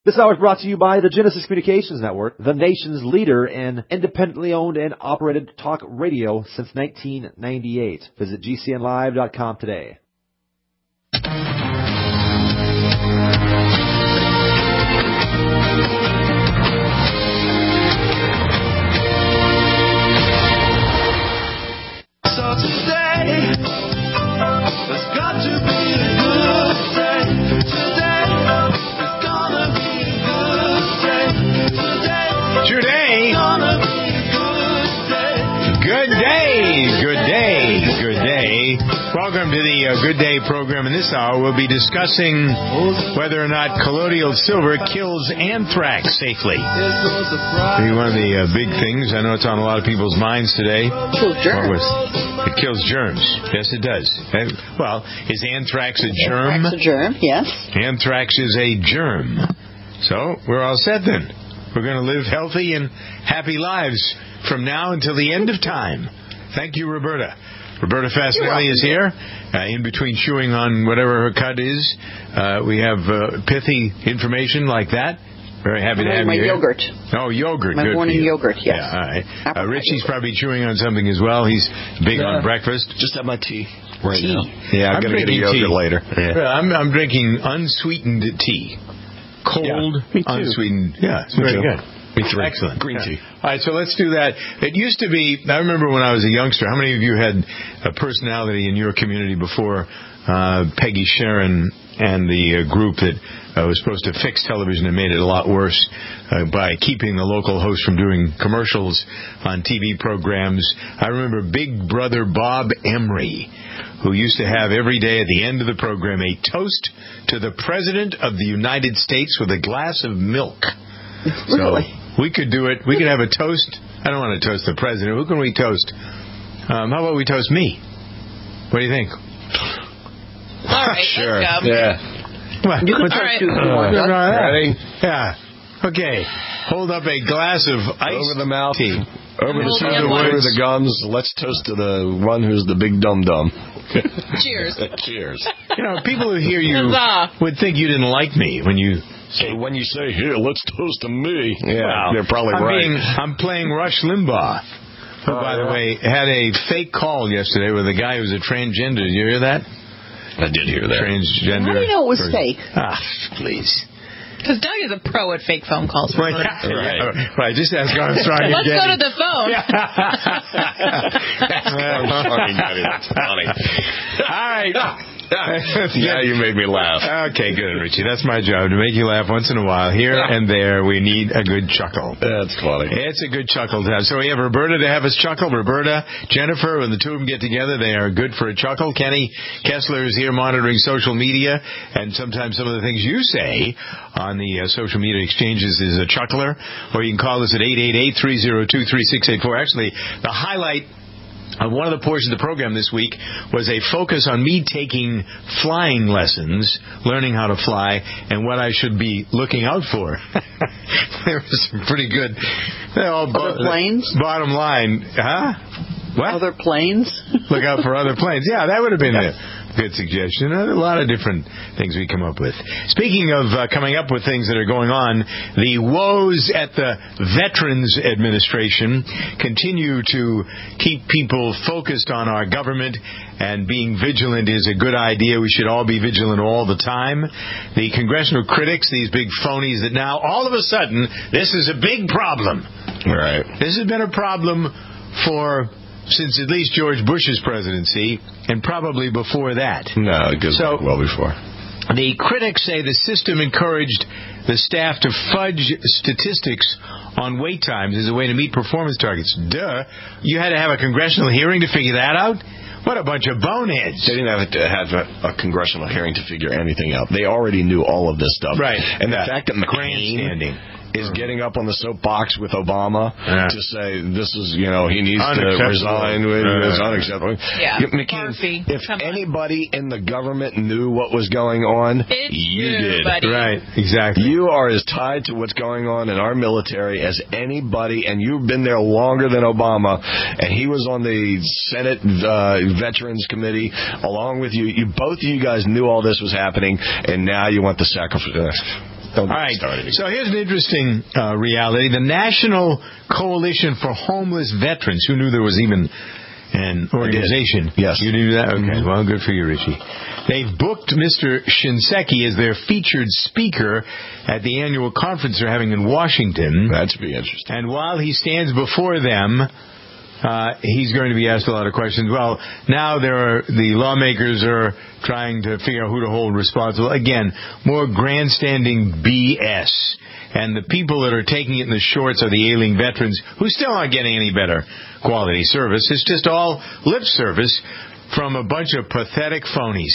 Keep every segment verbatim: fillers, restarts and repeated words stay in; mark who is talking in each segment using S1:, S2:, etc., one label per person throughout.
S1: This hour is brought to you by the Genesis Communications Network, the nation's leader in independently owned and operated talk radio since nineteen ninety-eight. Visit G C N live dot com today.
S2: So today, there's got to be a good day. Today, it's gonna be a good day. Today,
S3: Today,
S2: gonna be a good day.
S3: good day, good day, good day. Welcome to the uh, Good Day program. In this hour, we'll be discussing whether or not colloidal silver kills anthrax safely.
S2: There's no surprise.
S3: Maybe one of the uh, big things. I know it's on a lot of people's minds today.
S4: Kills germs.
S3: What was- It kills germs. Yes, it does. Uh, well, is anthrax a germ?
S4: Anthrax a germ, yes.
S3: Anthrax is a germ. So, we're all set then. We're going to live healthy and happy lives from now until the end of time. Thank you, Roberta. Roberta Fasinelli is here. Uh, in between chewing on whatever her cut is, uh, we have uh, pithy information like that. Very happy to have
S4: my
S3: you here.
S4: yogurt.
S3: Oh, yogurt.
S4: My
S3: Good
S4: morning
S3: for you.
S4: yogurt, yes.
S3: Yeah, all right.
S4: Apple
S3: Uh,
S4: pie
S3: Richie's
S4: yogurt.
S3: probably chewing on something as well. He's big
S5: Yeah.
S3: on breakfast.
S5: Just have my tea right
S4: Tea.
S5: now. Yeah, I'm,
S3: I'm
S5: going to get a
S3: drinking
S5: yogurt
S3: tea.
S5: later.
S3: Yeah, I'm, I'm drinking unsweetened tea. Cold,
S5: Yeah, me too.
S3: unsweetened. Yeah, it's
S5: Me
S3: very
S5: too.
S3: good.
S5: Me too.
S3: Excellent.
S5: Green
S3: Yeah.
S5: tea.
S3: All right, so let's do that. It used to be, I remember when I was a youngster, how many of you had a personality in your community before uh, Peggy Sharon and the uh, group that uh, was supposed to fix television and made it a lot worse uh, by keeping the local host from doing commercials on T V programs? I remember Big Brother Bob Emery, who used to have every day at the end of the program a toast to the President of the United States with a glass of milk.
S4: Really?
S3: So we could do it. We could have a toast. I don't want to toast the President. Who can we toast? Um, how about we toast me? What do you think?
S6: All right,
S5: Sure.
S6: let's go.
S5: Yeah.
S3: What?
S4: You can
S3: What's
S4: toast
S6: right.
S4: too if you want.
S5: Ready?
S3: Yeah. Okay. Hold up a glass of ice
S5: Over the mouth.
S3: tea.
S5: Over the
S6: Hold
S5: through
S6: the
S5: the
S6: other
S5: through
S3: ones.
S5: the gums. Let's toast to the one who's the big dum dum.
S6: Cheers.
S5: Cheers.
S3: You know, people who hear you
S6: Huzzah.
S3: would think you didn't like me when you.
S5: So when you say, here, let's toast to me. Yeah,
S3: Well,
S5: they're probably
S3: I'm
S5: right.
S3: being- I'm playing Rush Limbaugh, who,
S5: Oh,
S3: by the
S5: yeah.
S3: way, had a fake call yesterday with a guy who was a transgender. Did you hear that?
S5: I did hear that.
S3: Transgender.
S4: How do you know it was
S3: person.
S4: fake?
S3: Ah, please.
S6: Because Doug is a pro at fake phone calls.
S3: Right.
S6: Remember?
S3: Right. Right. Just ask Armstrong and
S6: Let's go
S3: Getty.
S6: to the phone.
S5: That's funny.
S3: All right.
S5: Yeah, you made me laugh.
S3: Okay, good, Richie. That's my job, to make you laugh once in a while. Here and there, we need a good chuckle.
S5: That's funny.
S3: It's a good chuckle to have. So we have Roberta to have us chuckle. Roberta, Jennifer, when the two of them get together, they are good for a chuckle. Kenny Kessler is here monitoring social media, and sometimes some of the things you say on the uh, social media exchanges is a chuckler. Or you can call us at eight eight eight, three oh two, three six eight four. Actually, the highlight on one of the portions of the program this week was a focus on me taking flying lessons, learning how to fly, and what I should be looking out for. There was some pretty good. All
S4: Other planes?
S3: Bottom line, huh? What?
S4: Other planes?
S3: Look out for other planes. Yeah, that would have been a good suggestion. A lot of different things we come up with. Speaking of uh, coming up with things that are going on, the woes at the Veterans Administration continue to keep people focused on our government, and being vigilant is a good idea. We should all be vigilant all the time. The congressional critics, these big phonies that now, all of a sudden, this is a big problem.
S5: Right.
S3: This has been a problem for since at least George Bush's presidency, and probably before that.
S5: No, it goes
S3: So-
S5: well before.
S3: The critics say the system encouraged the staff to fudge statistics on wait times as a way to meet performance targets. Duh. You had to have a congressional hearing to figure that out? What a bunch of boneheads.
S5: They didn't have to have a, a congressional hearing to figure anything out. They already knew all of this stuff.
S3: Right.
S5: And
S3: Yeah.
S5: the fact that McCain
S3: Grandstanding.
S5: is getting up on the soapbox with Obama
S3: Yeah.
S5: to say this is, you know, he needs to
S3: Unacceptable.
S5: resign. With,
S3: Uh,
S5: it's unacceptable.
S6: Yeah.
S5: McCain,
S6: Murphy,
S5: if
S6: come on.
S5: anybody in the government knew what was going on,
S6: It's
S5: you
S6: you,
S5: did.
S6: buddy.
S3: Right, exactly.
S5: You are as tied to what's going on in our military as anybody, and you've been there longer than Obama, and he was on the Senate uh, Veterans Committee along with you. You both of you guys knew all this was happening, and now you want the sacrifice. Don't
S3: All right.
S5: start it.
S3: So here's an interesting uh, reality. The National Coalition for Homeless Veterans, who knew there was even an organization?
S5: Yes.
S3: You knew that? Okay. Well, good for you, Richie. They've booked Mister Shinseki as their featured speaker at the annual conference they're having in Washington.
S5: That should be interesting.
S3: And while he stands before them, uh, he's going to be asked a lot of questions. Well, now there are the lawmakers are trying to figure out who to hold responsible. Again, more grandstanding B S. And the people that are taking it in the shorts are the ailing veterans who still aren't getting any better quality service. It's just all lip service from a bunch of pathetic phonies.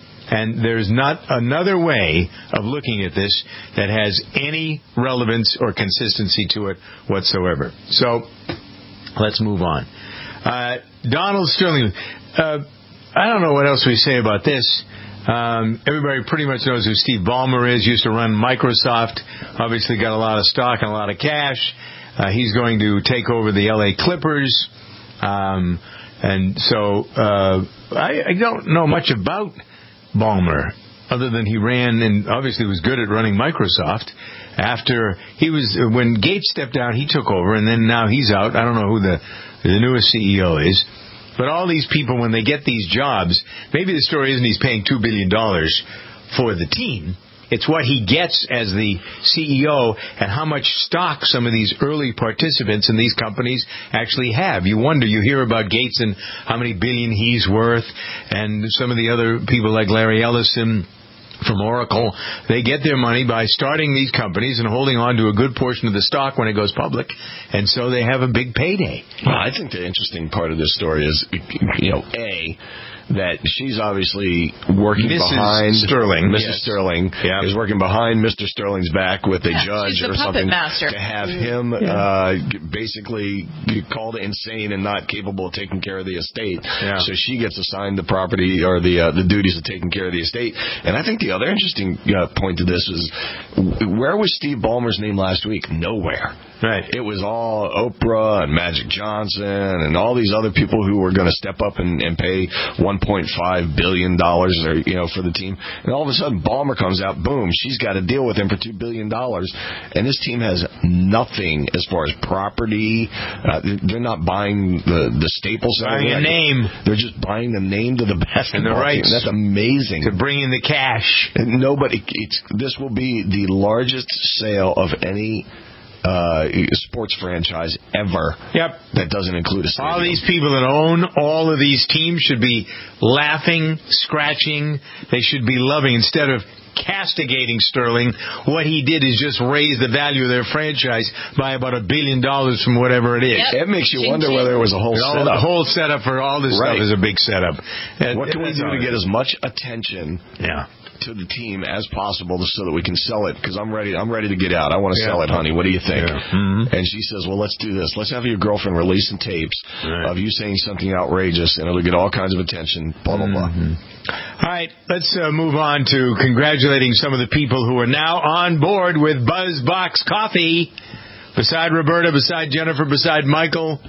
S3: And there's not another way of looking at this that has any relevance or consistency to it whatsoever. So, let's move on. Uh, Donald Sterling, uh, I don't know what else we say about this. Um, everybody pretty much knows who Steve Ballmer is. Used to run Microsoft. Obviously got a lot of stock and a lot of cash. Uh, he's going to take over the L A Clippers. Um, and so uh, I, I don't know much about Ballmer, other than he ran and obviously was good at running Microsoft. After he was, when Gates stepped out, he took over, and then now he's out. I don't know who the the newest C E O is. But all these people, when they get these jobs, maybe the story isn't he's paying two billion dollars for the team. It's what he gets as the C E O and how much stock some of these early participants in these companies actually have. You wonder, you hear about Gates and how many billion he's worth, and some of the other people like Larry Ellison from Oracle, they get their money by starting these companies and holding on to a good portion of the stock when it goes public, and so they have a big payday.
S5: Well, I think the interesting part of this story is, you know, A, that she's obviously working
S3: Missus
S5: behind
S3: Sterling.
S5: Missus
S3: Yes.
S5: Sterling
S3: Yeah.
S5: is working behind Mister Sterling's back with a
S6: Yeah,
S5: judge
S6: she's the
S5: or
S6: puppet
S5: something
S6: master.
S5: to have him uh, basically called insane and not capable of taking care of the estate.
S3: Yeah.
S5: So she gets assigned the property or the uh, the duties of taking care of the estate. And I think the other interesting uh, point to this is, where was Steve Ballmer's name last week? Nowhere.
S3: Right.
S5: It was all Oprah and Magic Johnson and all these other people who were going to step up and, and pay one point five billion dollars or, you know, for the team. And all of a sudden, Ballmer comes out, boom, she's got to deal with him for two billion dollars. And this team has nothing as far as property. Uh, they're not buying the, the Staples Center.
S3: Buying a name.
S5: They're just buying the name to the basketball
S3: And the rights.
S5: team. That's amazing.
S3: To bring in the cash.
S5: And nobody, it's, this will be the largest sale of any uh, sports franchise ever.
S3: Yep.
S5: That doesn't include a stadium.
S3: All these people that own all of these teams should be laughing, scratching. They should be loving instead of castigating Sterling. What he did is just raise the value of their franchise by about a billion dollars from whatever it is.
S6: Yep.
S5: It makes you
S6: Ching,
S5: wonder
S6: ching.
S5: whether it was a whole
S3: And all-
S5: setup.
S3: the whole setup for all this
S5: Right.
S3: stuff is a big setup. And
S5: What can we
S3: that's
S5: do
S3: all
S5: to
S3: it
S5: get
S3: is.
S5: as much attention
S3: Yeah.
S5: to the team as possible so that we can sell it? Because I'm ready. I'm ready to get out. I want to
S3: Yeah.
S5: sell it, honey. What do you think?
S3: Yeah. Mhm.
S5: And she says, "Well, let's do this. Let's have your girlfriend release some tapes
S3: Right.
S5: of you saying something outrageous, and it'll get all kinds of attention." Blah blah blah.
S3: All right, let's uh, move on to congratulating some of the people who are now on board with BuzzBox Coffee. Beside Roberta, beside Jennifer, beside Michael,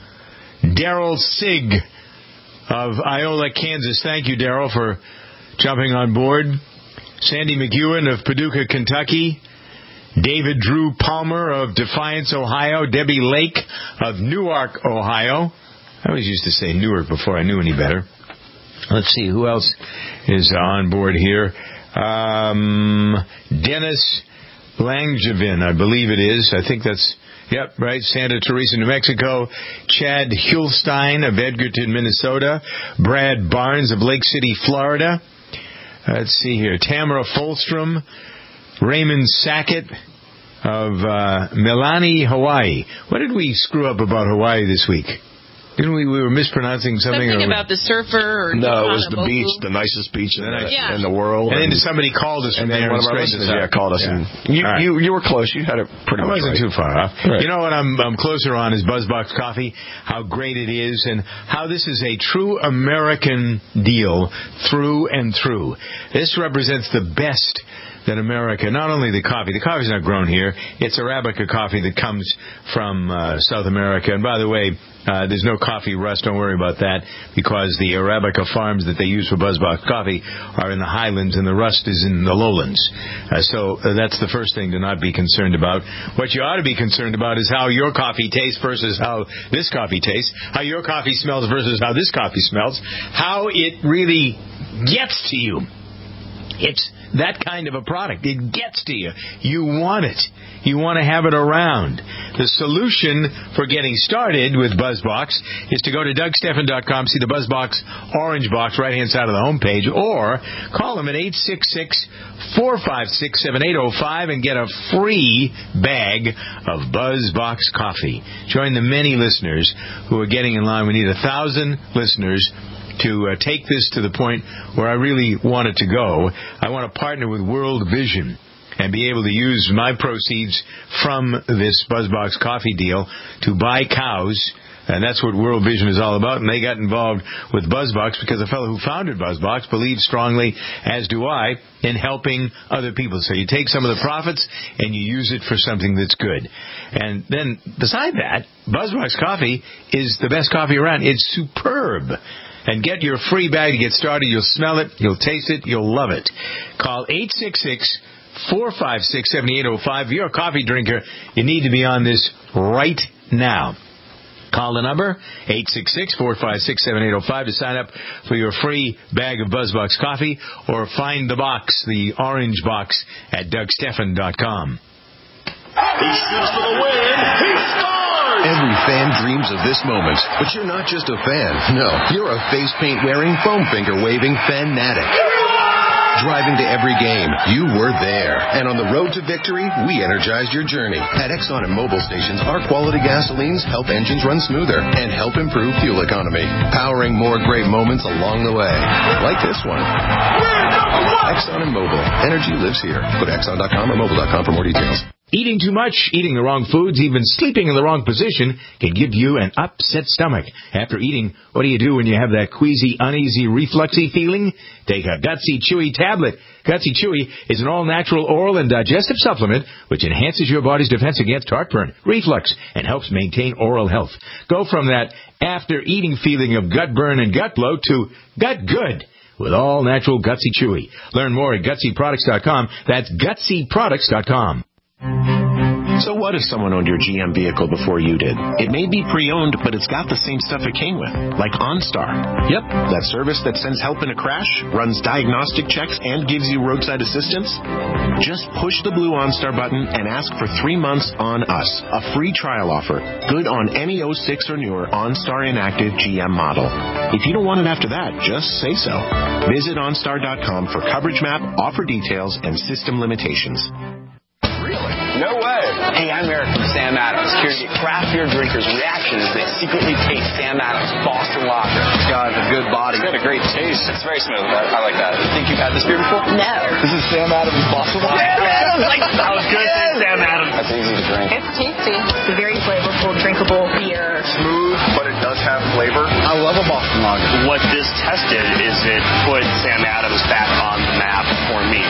S3: Daryl Sig of Iola, Kansas. Thank you, Daryl, for jumping on board. Sandy McEwen of Paducah, Kentucky. David Drew Palmer of Defiance, Ohio. Debbie Lake of Newark, Ohio. I always used to say Newark before I knew any better. Let's see, who else is on board here? Um, Dennis Langevin, I believe it is. I think that's, yep, right. Santa Teresa, New Mexico. Chad Hulstein of Edgerton, Minnesota. Brad Barnes of Lake City, Florida. Let's see here. Tamara Folstrom. Raymond Sackett of uh, Milani, Hawaii. What did we screw up about Hawaii this week? Didn't we? We were mispronouncing something.
S6: Something
S3: or,
S6: about the surfer or
S5: No, it was the
S6: Kahanamoku.
S5: beach, the nicest beach in, the,
S6: Yeah.
S5: in the world.
S3: And then somebody called us from
S5: and then
S3: there
S5: one
S3: and
S5: of our
S3: straightened
S5: listeners,
S3: us
S5: yeah,
S3: out.
S5: called us,
S3: Yeah.
S5: and you,
S3: All right.
S5: you you were close. You had it pretty
S3: I
S5: much
S3: wasn't
S5: right.
S3: too far off.
S5: Right.
S3: You know what I'm, I'm closer on is BuzzBox Coffee, how great it is, and how this is a true American deal through and through. This represents the best than America. Not only the coffee. The coffee's not grown here. It's Arabica coffee that comes from uh, South America. And by the way, uh, there's no coffee rust. Don't worry about that, because the Arabica farms that they use for BuzzBox coffee are in the highlands and the rust is in the lowlands. Uh, so uh, that's the first thing to not be concerned about. What you ought to be concerned about is how your coffee tastes versus how this coffee tastes, how your coffee smells versus how this coffee smells, how it really gets to you. It's that kind of a product. It gets to you. You want it. You want to have it around. The solution for getting started with BuzzBox is to go to Doug Stephan dot com, see the BuzzBox orange box right-hand side of the homepage, or call them at eight six six, four five six, seven eight zero five and get a free bag of BuzzBox coffee. Join the many listeners who are getting in line. We need a thousand listeners to uh, take this to the point where I really want it to go. I want to partner with World Vision and be able to use my proceeds from this BuzzBox coffee deal to buy cows. And that's what World Vision is all about. And they got involved with BuzzBox because the fellow who founded BuzzBox believes strongly, as do I, in helping other people. So you take some of the profits and you use it for something that's good. And then beside that, BuzzBox coffee is the best coffee around. It's superb. And get your free bag to get started. You'll smell it. You'll taste it. You'll love it. Call eight six six, four five six, seven eight zero five. If you're a coffee drinker, you need to be on this right now. Call the number, eight six six, four five six, seven eight zero five, to sign up for your free bag of BuzzBox coffee, or find the box, the orange box, at Doug Stephan dot com.
S2: He shoots for the win. He scores!
S7: Every fan dreams of this moment, but you're not just a fan. No, you're a face paint wearing, foam finger waving fanatic. Driving to every game, you were there. And on the road to victory, we energized your journey. At Exxon and Mobil stations, our quality gasolines help engines run smoother and help improve fuel economy, powering more great moments along the way. Like this one. Exxon and Mobil. Energy lives here. Go to Exxon dot com or Mobil dot com for more details.
S3: Eating too much, eating the wrong foods, even sleeping in the wrong position can give you an upset stomach. After eating, what do you do when you have that queasy, uneasy, refluxy feeling? Take a Gutsy Chewy tablet. Gutsy Chewy is an all-natural oral and digestive supplement which enhances your body's defense against heartburn, reflux, and helps maintain oral health. Go from that after-eating feeling of gut burn and gut bloat to gut good with all-natural Gutsy Chewy. Learn more at Gutsy Products dot com. That's Gutsy Products dot com.
S8: So what if someone owned your G M vehicle before you did? It may be pre-owned, but it's got the same stuff it came with, like OnStar. Yep, that service that sends help in a crash, runs diagnostic checks, and gives you roadside assistance. Just push the blue OnStar button and ask for three months on us, a free trial offer, good on any oh six or newer OnStar inactive G M model. If you don't want it after that, just say so. Visit OnStar dot com for coverage map, offer details, and system limitations.
S9: No way. Hey, I'm Eric from Sam Adams, here to get craft beer drinkers' reaction as they secretly taste Sam Adams Boston Lager. This guy has a good body. It's got a great taste. It's very smooth. I, I like that. Think you've had this beer before?
S4: No.
S9: This is Sam Adams Boston Lager. Sam Adams! Like, that was good. Yes. Sam Adams. That's easy to drink.
S10: It's tasty. It's a very flavorful, drinkable beer.
S9: Smooth, but it does have flavor. I love a Boston Lager. What this test did is it put Sam Adams back on the map for me.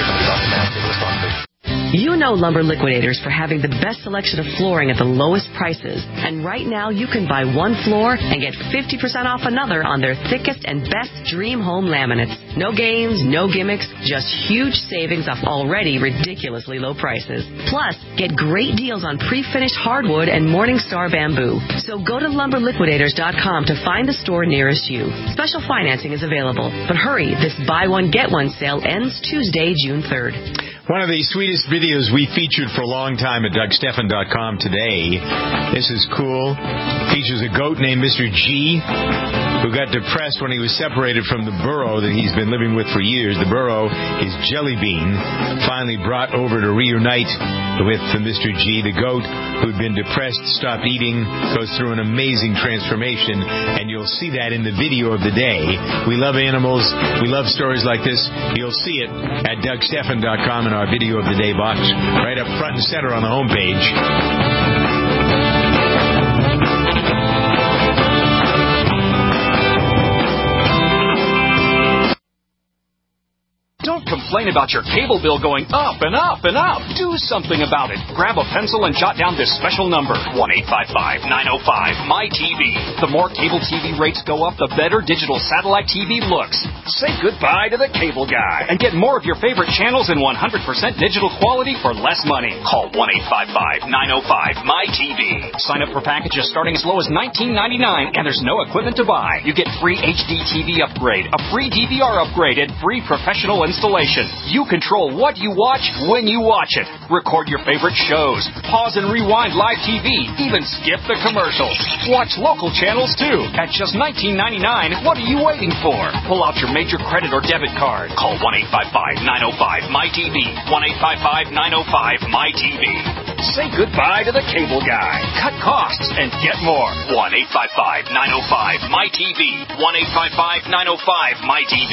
S11: You know Lumber Liquidators for having the best selection of flooring at the lowest prices. And right now you can buy one floor and get fifty percent off another on their thickest and best Dream Home laminates. No games, no gimmicks, just huge savings off already ridiculously low prices. Plus, get great deals on pre-finished hardwood and Morningstar bamboo. So go to lumber liquidators dot com to find the store nearest you. Special financing is available. But hurry, this buy one, get one sale ends Tuesday, June third.
S3: One of the sweetest videos we featured for a long time at Doug Stephan dot com today. This is cool. Features a goat named Mister G, who got depressed when he was separated from the burro that he's been living with for years. The burro, his Jelly Bean, finally brought over to reunite with Mister G. The goat, who'd been depressed, stopped eating, goes through an amazing transformation, and you'll see that in the video of the day. We love animals. We love stories like this. You'll see it at Doug Stephan dot com in our video of the day box, right up front and center on the homepage.
S12: Don't complain complain about your cable bill going up and up and up. Do something about it. Grab a pencil and jot down this special number, one eight five five, nine oh five, M Y T V. The more cable T V rates go up, the better digital satellite T V looks. Say goodbye to the cable guy and get more of your favorite channels in one hundred percent digital quality for less money. Call one eight five five, nine oh five, M Y T V. Sign up for packages starting as low as nineteen ninety-nine, and there's no equipment to buy. You get free H D T V upgrade, a free D V R upgrade, and free professional installation. You control what you watch when you watch it. Record your favorite shows. Pause and rewind live T V. Even skip the commercials. Watch local channels too. At just nineteen ninety-nine, what are you waiting for? Pull out your major credit or debit card. Call one eight five five, nine oh five, M Y T V. one eight five five, nine oh five, M Y T V. Say goodbye to the cable guy. Cut costs and get more. one eight five five, nine oh five, M Y T V. one eight five five, nine oh five, M Y T V.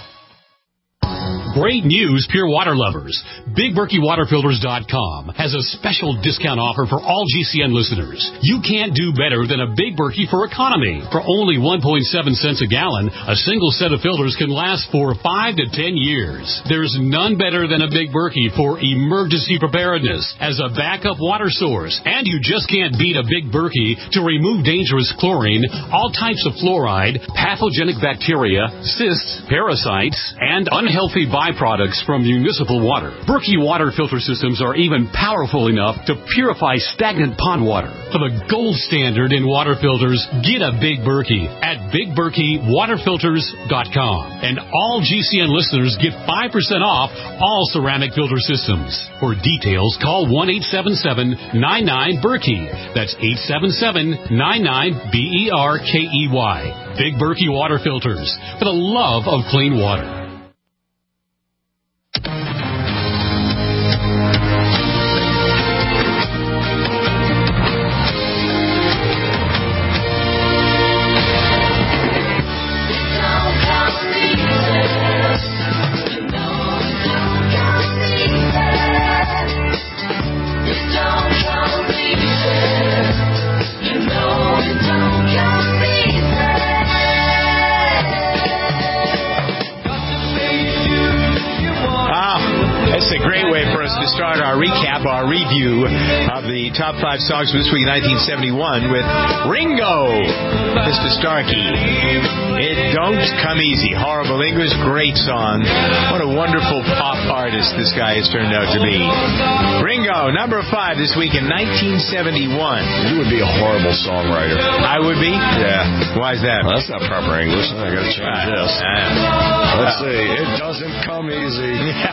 S13: Great news, pure water lovers. Big Berkey Water Filters dot com has a special discount offer for all G C N listeners. You can't do better than a Big Berkey for economy. For only one point seven cents a gallon, a single set of filters can last for five to ten years. There's none better than a Big Berkey for emergency preparedness as a backup water source. And you just can't beat a Big Berkey to remove dangerous chlorine, all types of fluoride, pathogenic bacteria, cysts, parasites, and unhealthy byproducts from municipal water. Berkey water filter systems are even powerful enough to purify stagnant pond water. For the gold standard in water filters, get a Big Berkey at Big Berkey Water Filters dot com. And all G C N listeners get five percent off all ceramic filter systems. For details, call one eight seven seven, nine nine, Berkey. That's eight seven seven, nine nine, B E R K E Y. Big Berkey Water Filters, for the love of clean water.
S3: Start our recap, our review of the top five songs from this week in nineteen seventy-one with Ringo, Mister Starkey. It Don't Come Easy. Horrible English, great song. What a wonderful pop artist this guy has turned out to be. Ringo, number five this week in nineteen seventy-one.
S5: You would be a horrible songwriter.
S3: I would be?
S5: Yeah.
S3: Why is that?
S5: Well, that's not proper English. I gotta change
S3: uh,
S5: this.
S3: Uh,
S5: Let's
S3: uh,
S5: see. It doesn't come easy.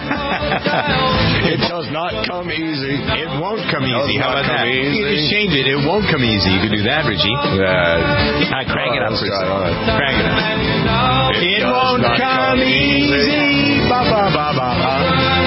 S5: It does not come easy.
S3: It won't come easy. How about that?
S5: Easy.
S3: You can just change it. It won't come easy. You can do that, Richie.
S5: Yeah.
S3: Uh, crank
S5: oh,
S3: it up,
S5: Richie.
S3: Right. Crank it up. It, it won't come, come easy. easy. Ba, ba, ba, ba, ba.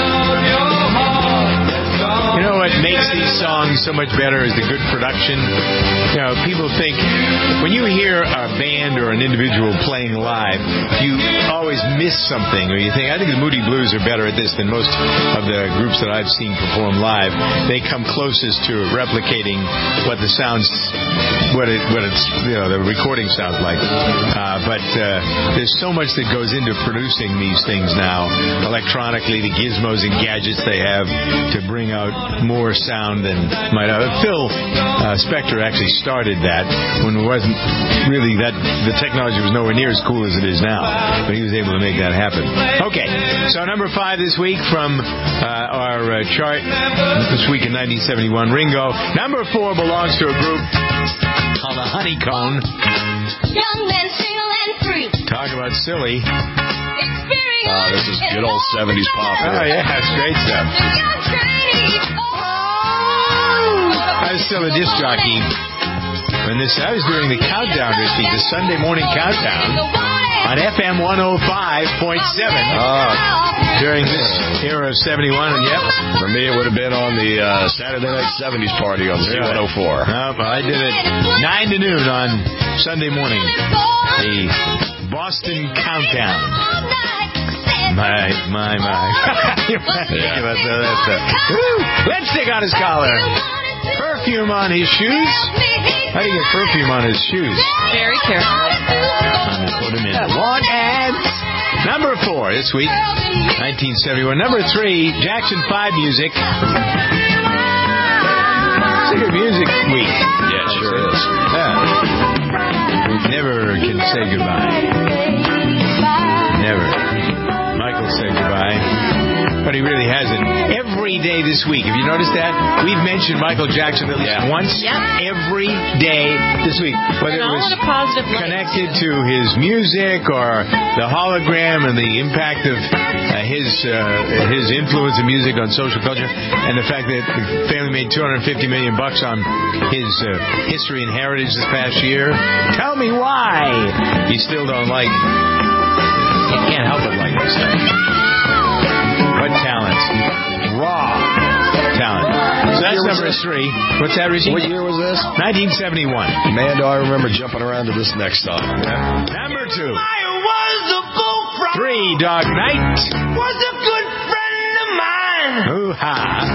S3: You know what makes these songs so much better is the good production. You know, people think when you hear a band or an individual playing live, you always miss something, or you think, I think the Moody Blues are better at this than most of the groups that I've seen perform live. They come closest to replicating what the sounds, what it, what it's, you know, the recording sounds like. Uh, but uh, there's so much that goes into producing these things now, electronically, the gizmos and gadgets they have to bring out more sound than might have. Phil uh, Spector actually started that when it wasn't really that, the technology was nowhere near as cool as it is now, but he was able to make that happen. Okay, so number five this week from uh, our uh, chart this week in nineteen seventy-one, Ringo. Number four belongs to a group called the Honeycomb.
S2: Young men single and free.
S3: Talk about silly.
S5: Uh, this is good old seventies pop.
S3: Oh, yeah, that's great stuff. I was still a disc jockey when this, I was doing the countdown, Richie, the Sunday morning countdown on F M one oh five point seven
S5: Oh.
S3: during this era of seventy-one. And yep.
S5: For me, it would have been on the uh, Saturday Night seventies party on Z one oh four.
S3: No, but I did it nine to noon on Sunday morning. The Boston Countdown. My, my, my.
S5: Yeah.
S3: That's, uh, that's, uh, woo! Lipstick on his collar. Perfume on his shoes. How do you get perfume on his shoes?
S6: Very carefully.
S3: I'm going to put him in the lawn ads. Number four this week, nineteen seventy-one. Number three, Jackson five music. It's a good music week.
S5: Yeah, it sure is.
S3: Yeah. Never can say goodbye. Never. Michael said goodbye. But he really hasn't. Every day this week, have you noticed that? We've mentioned Michael Jackson at least
S6: yeah.
S3: once
S6: yep.
S3: every day this week. Whether
S6: and
S3: it was connected to his music or the hologram and the impact of uh, his uh, his influence in music on social culture, and the fact that the family made two hundred fifty million bucks on his uh, history and heritage this past year. Tell me why you still don't like it. You can't help but like this thing. What talent. Raw talent. So that's number three. What's that, Richie?
S5: What year was this?
S3: nineteen seventy-one.
S5: Man, do I remember jumping around to this next song.
S3: Yeah. Number two. Three Dog Night.
S2: Was a good friend of mine.
S3: Hoo-ha.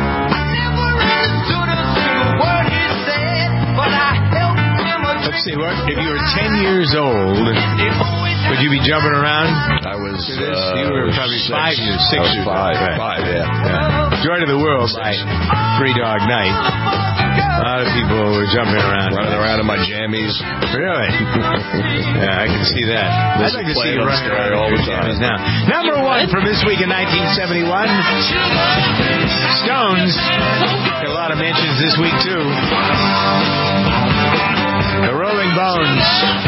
S3: Let's see, what if you were ten years old, would you be jumping around?
S5: I was.
S3: Uh,
S5: Uh,
S3: you were probably
S5: six.
S3: five years, six
S5: I was
S3: years.
S5: five.
S3: Right.
S5: Five, yeah.
S3: yeah. Joy to the World by Three Dog Night. A lot of people were jumping around.
S5: Running around in my jammies.
S3: Really? Yeah, I can see that. I'd like to see you running around
S5: all
S3: in
S5: the
S3: your
S5: time.
S3: jammies now. Number one from this week in nineteen seventy-one. Stones. Got a lot of mentions this week, too. The Rolling Bones.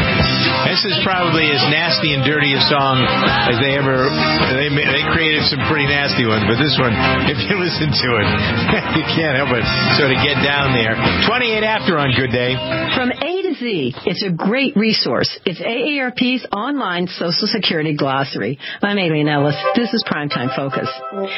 S3: This is probably as nasty and dirty a song as they ever... They they created some pretty nasty ones, but this one, if you listen to it, you can't help but sort of get down there. twenty-eight after on Good Day.
S11: From A to Z, it's a great resource. It's A A R P's online Social Security glossary. I'm Aileen Ellis. This is Primetime Focus.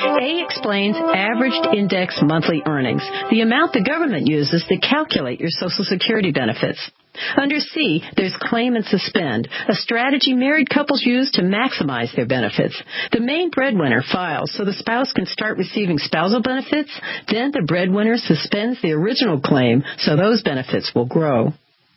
S11: A explains averaged index monthly earnings, the amount the government uses to calculate your Social Security benefits. Under C, there's claim and suspend, a strategy married couples use to maximize their benefits. The main breadwinner files so the spouse can start receiving spousal benefits. Then the breadwinner suspends the original claim so those benefits will grow.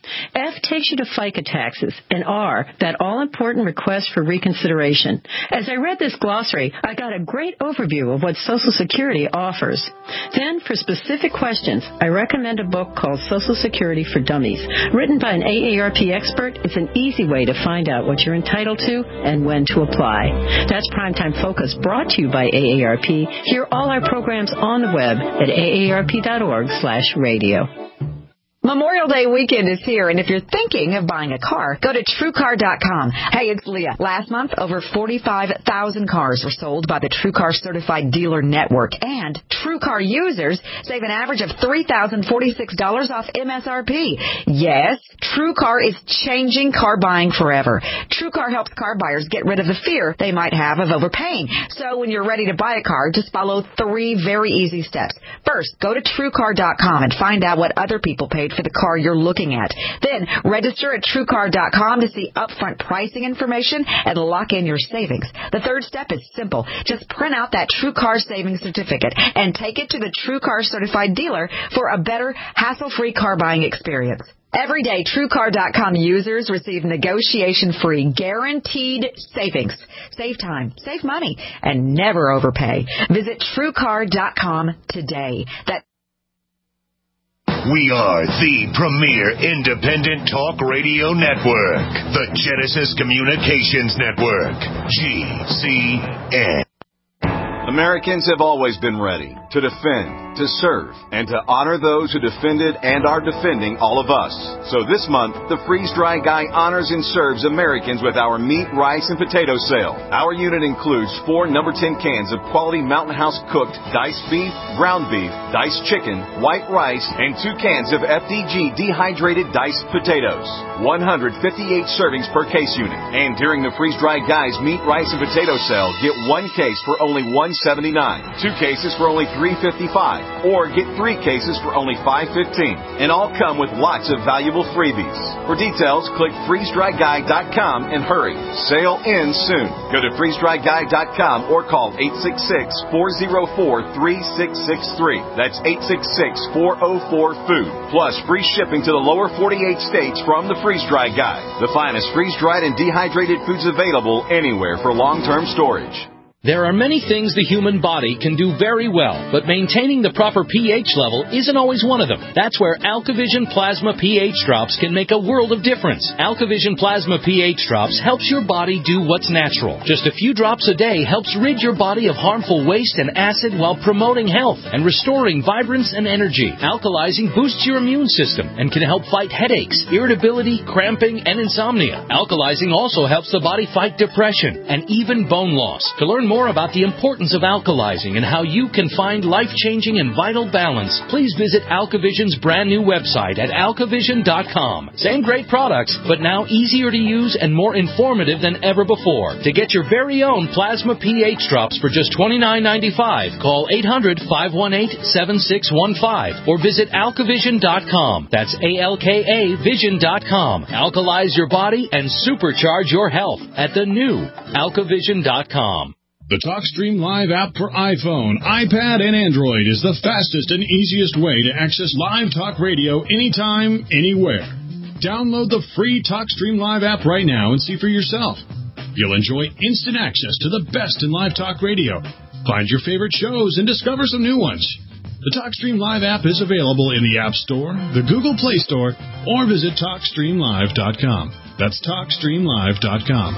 S11: F takes you to FICA taxes, and R, that all-important request for reconsideration. As I read this glossary, I got a great overview of what Social Security offers. Then, for specific questions, I recommend a book called Social Security for Dummies. Written by an A A R P expert, it's an easy way to find out what you're entitled to and when to apply. That's Primetime Focus, brought to you by A A R P. Hear all our programs on the web at aarp.org slash radio.
S14: Memorial Day weekend is here, and if you're thinking of buying a car, go to True Car dot com. Hey, it's Leah. Last month, over forty-five thousand cars were sold by the True Car Certified Dealer Network, and True Car users save an average of three thousand forty-six dollars off M S R P. Yes, True Car is changing car buying forever. True Car helps car buyers get rid of the fear they might have of overpaying. So when you're ready to buy a car, just follow three very easy steps. First, go to True Car dot com and find out what other people paid for the car you're looking at. Then register at True Car dot com to see upfront pricing information and lock in your savings. The third step is simple. Just print out that True Car savings certificate and take it to the True Car certified dealer for a better, hassle-free car buying experience. Every day, True Car dot com users receive negotiation-free, guaranteed savings. Save time, save money, and never overpay. Visit True Car dot com today. That
S15: We are the premier independent talk radio network, the Genesis Communications Network, G C N.
S16: Americans have always been ready to defend, to serve, and to honor those who defended and are defending all of us. So this month, the Freeze Dry Guy honors and serves Americans with our meat, rice, and potato sale. Our unit includes four number ten cans of quality Mountain House cooked diced beef, ground beef, diced chicken, white rice, and two cans of F D G dehydrated diced potatoes. one hundred fifty-eight servings per case unit. And during the Freeze Dry Guy's meat, rice, and potato sale, get one case for only one seventy-nine, two cases for only three fifty-five, or get three cases for only five fifteen. And all come with lots of valuable freebies. For details, click freeze dry guy dot com and hurry. Sale ends soon. Go to freeze dry guy dot com or call eight six six, four oh four, three six six three. That's eight six six, four oh four, food. Plus free shipping to the lower forty-eight states from the Freeze Dry Guy. The finest freeze-dried and dehydrated foods available anywhere for long-term storage.
S17: There are many things the human body can do very well, but maintaining the proper pH level isn't always one of them. That's where AlkaVision Plasma pH Drops can make a world of difference. AlkaVision Plasma pH Drops helps your body do what's natural. Just a few drops a day helps rid your body of harmful waste and acid while promoting health and restoring vibrance and energy. Alkalizing boosts your immune system and can help fight headaches, irritability, cramping, and insomnia. Alkalizing also helps the body fight depression and even bone loss. To learn more about the importance of alkalizing and how you can find life-changing and vital balance, please visit AlkaVision's brand new website at alkavision dot com. Same great products, but now easier to use and more informative than ever before. To get your very own Plasma pH Drops for just twenty-nine ninety-five, call eight hundred, five one eight, seven six one five or visit alkavision dot com. That's A L K A vision dot com. Alkalize your body and supercharge your health at the new alkavision dot com.
S18: The TalkStream Live app for iPhone, iPad, and Android is the fastest and easiest way to access live talk radio anytime, anywhere. Download the free TalkStream Live app right now and see for yourself. You'll enjoy instant access to the best in live talk radio. Find your favorite shows and discover some new ones. The TalkStream Live app is available in the App Store, the Google Play Store, or visit talk stream live dot com. That's talk stream live dot com.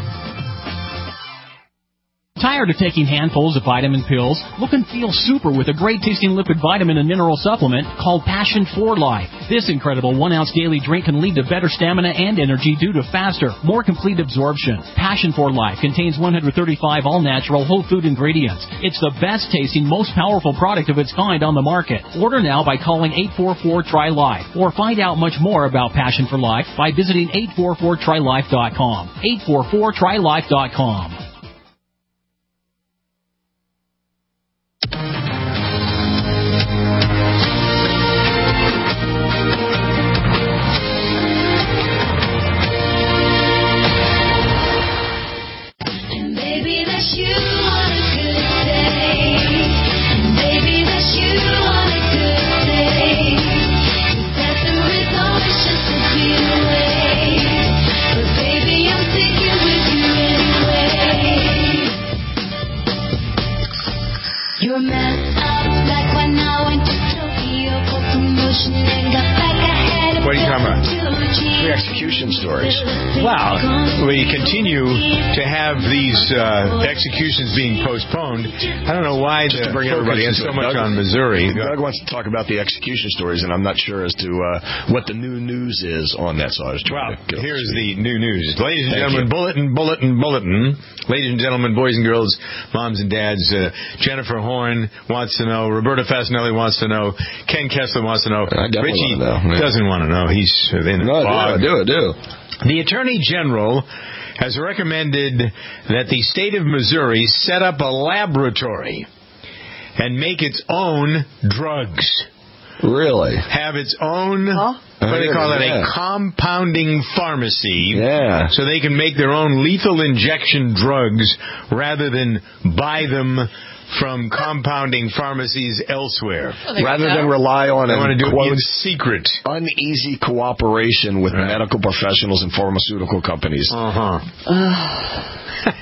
S19: Tired of taking handfuls of vitamin pills? Look and feel super with a great-tasting liquid vitamin and mineral supplement called Passion for Life. This incredible one-ounce daily drink can lead to better stamina and energy due to faster, more complete absorption. Passion for Life contains one hundred thirty-five all-natural whole food ingredients. It's the best-tasting, most powerful product of its kind on the market. Order now by calling eight four four, T R Y, LIFE or find out much more about Passion for Life by visiting eight four four try life dot com. eight four four try life dot com.
S3: What are you talking about?
S5: The execution stories.
S3: Wow. We continue to have these uh, executions being postponed. I don't know why
S5: Just
S3: the
S5: to bring everybody
S3: focus is
S5: into
S3: so
S5: it.
S3: much
S5: Doug,
S3: on Missouri.
S5: Doug wants to talk about the execution stories, and I'm not sure as to uh, what the new news is on that. So I was trying
S3: Well,
S5: to get
S3: here's the new news. Ladies and
S5: Thank
S3: gentlemen,
S5: you.
S3: bulletin, bulletin, bulletin. Ladies and gentlemen, boys and girls, moms and dads, uh, Jennifer Horn wants to know, Roberta Fasinelli wants to know, Ken Kessler wants to know,
S5: I definitely
S3: Richie
S5: want to know. Yeah.
S3: doesn't want to know. He's in a
S5: No,
S3: fog.
S5: do it, do it, do it.
S3: The Attorney General has recommended that the state of Missouri set up a laboratory and make its own drugs.
S5: Really?
S3: Have its own,
S5: Huh?
S3: what do they call it,
S5: Yeah.
S3: a compounding pharmacy.
S5: Yeah.
S3: So they can make their own lethal injection drugs rather than buy them from compounding pharmacies elsewhere.
S5: Rather than rely on
S3: They
S5: a
S3: want to do it
S5: quote,
S3: in secret.
S5: uneasy cooperation with
S3: Right.
S5: medical professionals and pharmaceutical companies.
S3: Uh-huh.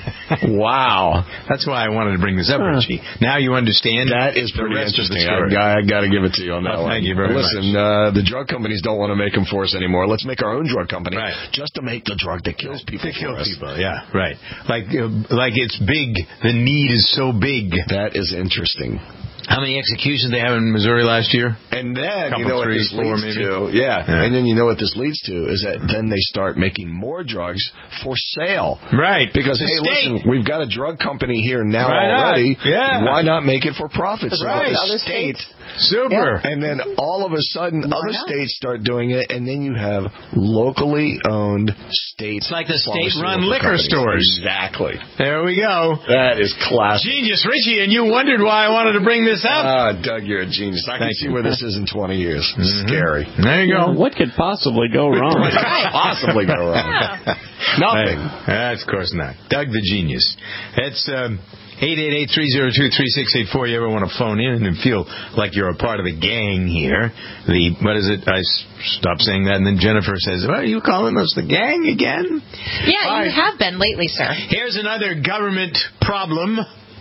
S5: Wow.
S3: That's why I wanted to bring this up, Richie. Now you understand.
S5: That is
S3: the
S5: pretty
S3: rest of the
S5: interesting.
S3: story.
S5: I, I got to give it to you on that
S3: Oh,
S5: one.
S3: thank you very
S5: Listen,
S3: much.
S5: uh, the drug companies don't want to make them for us anymore. Let's make our own drug company
S3: Right.
S5: just to make the drug that kills people
S3: To kill
S5: for us.
S3: people, yeah, right. Like, uh, like it's big. The need is so big.
S5: That is interesting.
S3: How many executions they have in Missouri last year?
S5: And then,
S3: Couple,
S5: you know what
S3: three,
S5: this
S3: four,
S5: leads
S3: maybe.
S5: to? Yeah.
S3: Yeah.
S5: And then you know what this leads to is that then they start making more drugs for sale.
S3: Right.
S5: Because,
S3: The
S5: hey,
S3: state.
S5: listen, we've got a drug company here now
S3: Why not?
S5: already.
S3: Yeah.
S5: Why not make it for profit?
S3: That's
S5: So
S3: right.
S5: the
S3: Other
S5: state...
S3: Super.
S5: And then all of a sudden,
S3: Why
S5: other
S3: not?
S5: states start doing it, and then you have locally owned state.
S3: It's like the
S5: pharmaceutical
S3: state-run liquor
S5: companies.
S3: stores.
S5: Exactly.
S3: There we go.
S5: That is classic.
S3: Genius, Richie, and you wondered why I wanted to bring this up.
S5: Ah, Doug, you're a genius. I can
S3: Thank
S5: see
S3: you.
S5: where this is in twenty years.
S3: Mhm.
S5: Scary.
S3: There you go.
S4: What could possibly go wrong?
S5: What could possibly go wrong? Nothing.
S3: Hey, that's of course not. Doug the Genius. It's um, eight eight eight, three oh two, three six eight four. You ever want to phone in and feel like you're a part of the gang here? The, what is it? I s- stopped saying that, and then Jennifer says, well, are you calling us the gang again?
S6: Yeah,
S3: All
S6: you
S3: right.
S6: have been lately, sir.
S3: Here's another government problem.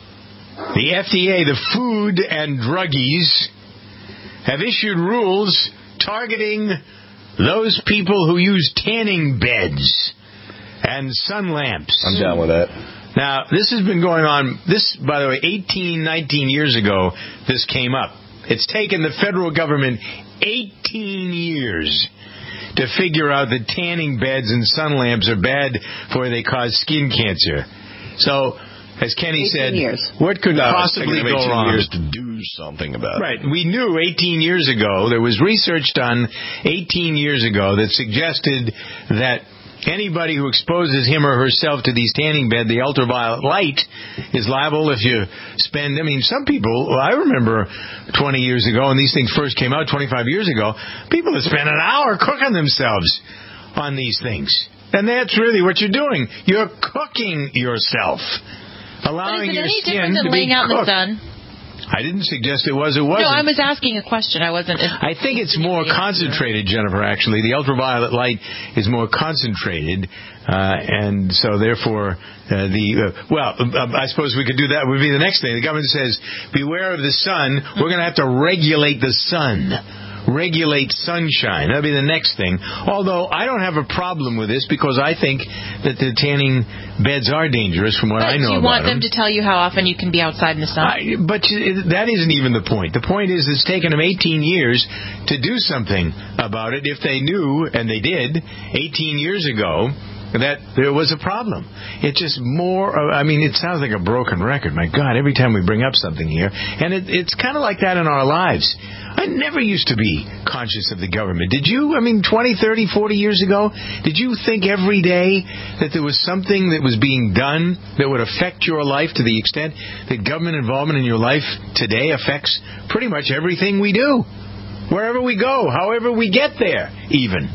S3: The F D A, the Food and Druggies, have issued rules targeting those people who use tanning beds and sun lamps.
S5: I'm down with that.
S3: Now, this has been going on, this, by the way, eighteen, nineteen years ago, this came up. It's taken the federal government eighteen years to figure out that tanning beds and sun lamps are bad for they cause skin cancer. So, as Kenny said,
S4: years.
S3: what could
S5: No, it's
S3: possibly
S5: taken them
S3: go
S5: eighteen
S3: wrong?
S5: years to do something about it.
S3: Right. We knew eighteen years ago, there was research done eighteen years ago that suggested that anybody who exposes him or herself to these tanning bed, the ultraviolet light, is liable if you spend, I mean, some people, well, I remember twenty years ago, when these things first came out, twenty-five years ago, people that spent an hour cooking themselves on these things. And that's really what you're doing. You're cooking yourself. Allowing
S6: But is it
S3: your
S6: any
S3: skin
S6: different
S3: to
S6: than
S3: be
S6: laying out in the
S3: cooked.
S6: sun?
S3: I didn't suggest it was. It wasn't.
S6: No, I was asking a question. I wasn't.
S3: I think it's more concentrated, Jennifer, actually. The ultraviolet light is more concentrated, uh, and so therefore uh, the, uh, well, uh, I suppose we could do that would be the next thing. The government says, beware of the sun. We're going to have to regulate the sun. Regulate sunshine. That'll be the next thing. Although I don't have a problem with this because I think that the tanning beds are dangerous from what
S6: But
S3: I know
S6: you
S3: about
S6: want them to tell you how often you can be outside in the sun?
S3: I, but that isn't even the point. The point is it's taken them eighteen years to do something about it. If they knew, and they did, eighteen years ago, that there was a problem. It's just more, I mean, it sounds like a broken record. My God, every time we bring up something here. And it, it's kind of like that in our lives. I never used to be conscious of the government. Did you? I mean, twenty, thirty, forty years ago, did you think every day that there was something that was being done that would affect your life to the extent that government involvement in your life today affects pretty much everything we do? Wherever we go, however we get there, even.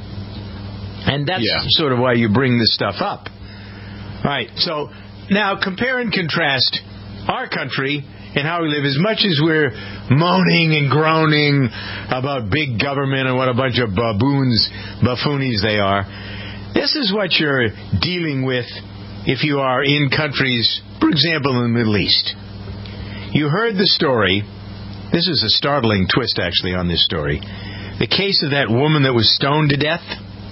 S3: And that's
S5: Yeah.
S3: sort of why you bring this stuff up. All right, so now compare and contrast our country and how we live. As much as we're moaning and groaning about big government and what a bunch of baboons, buffoonies they are, this is what you're dealing with if you are in countries, for example, in the Middle East. You heard the story. This is a startling twist, actually, on this story. The case of that woman that was stoned to death.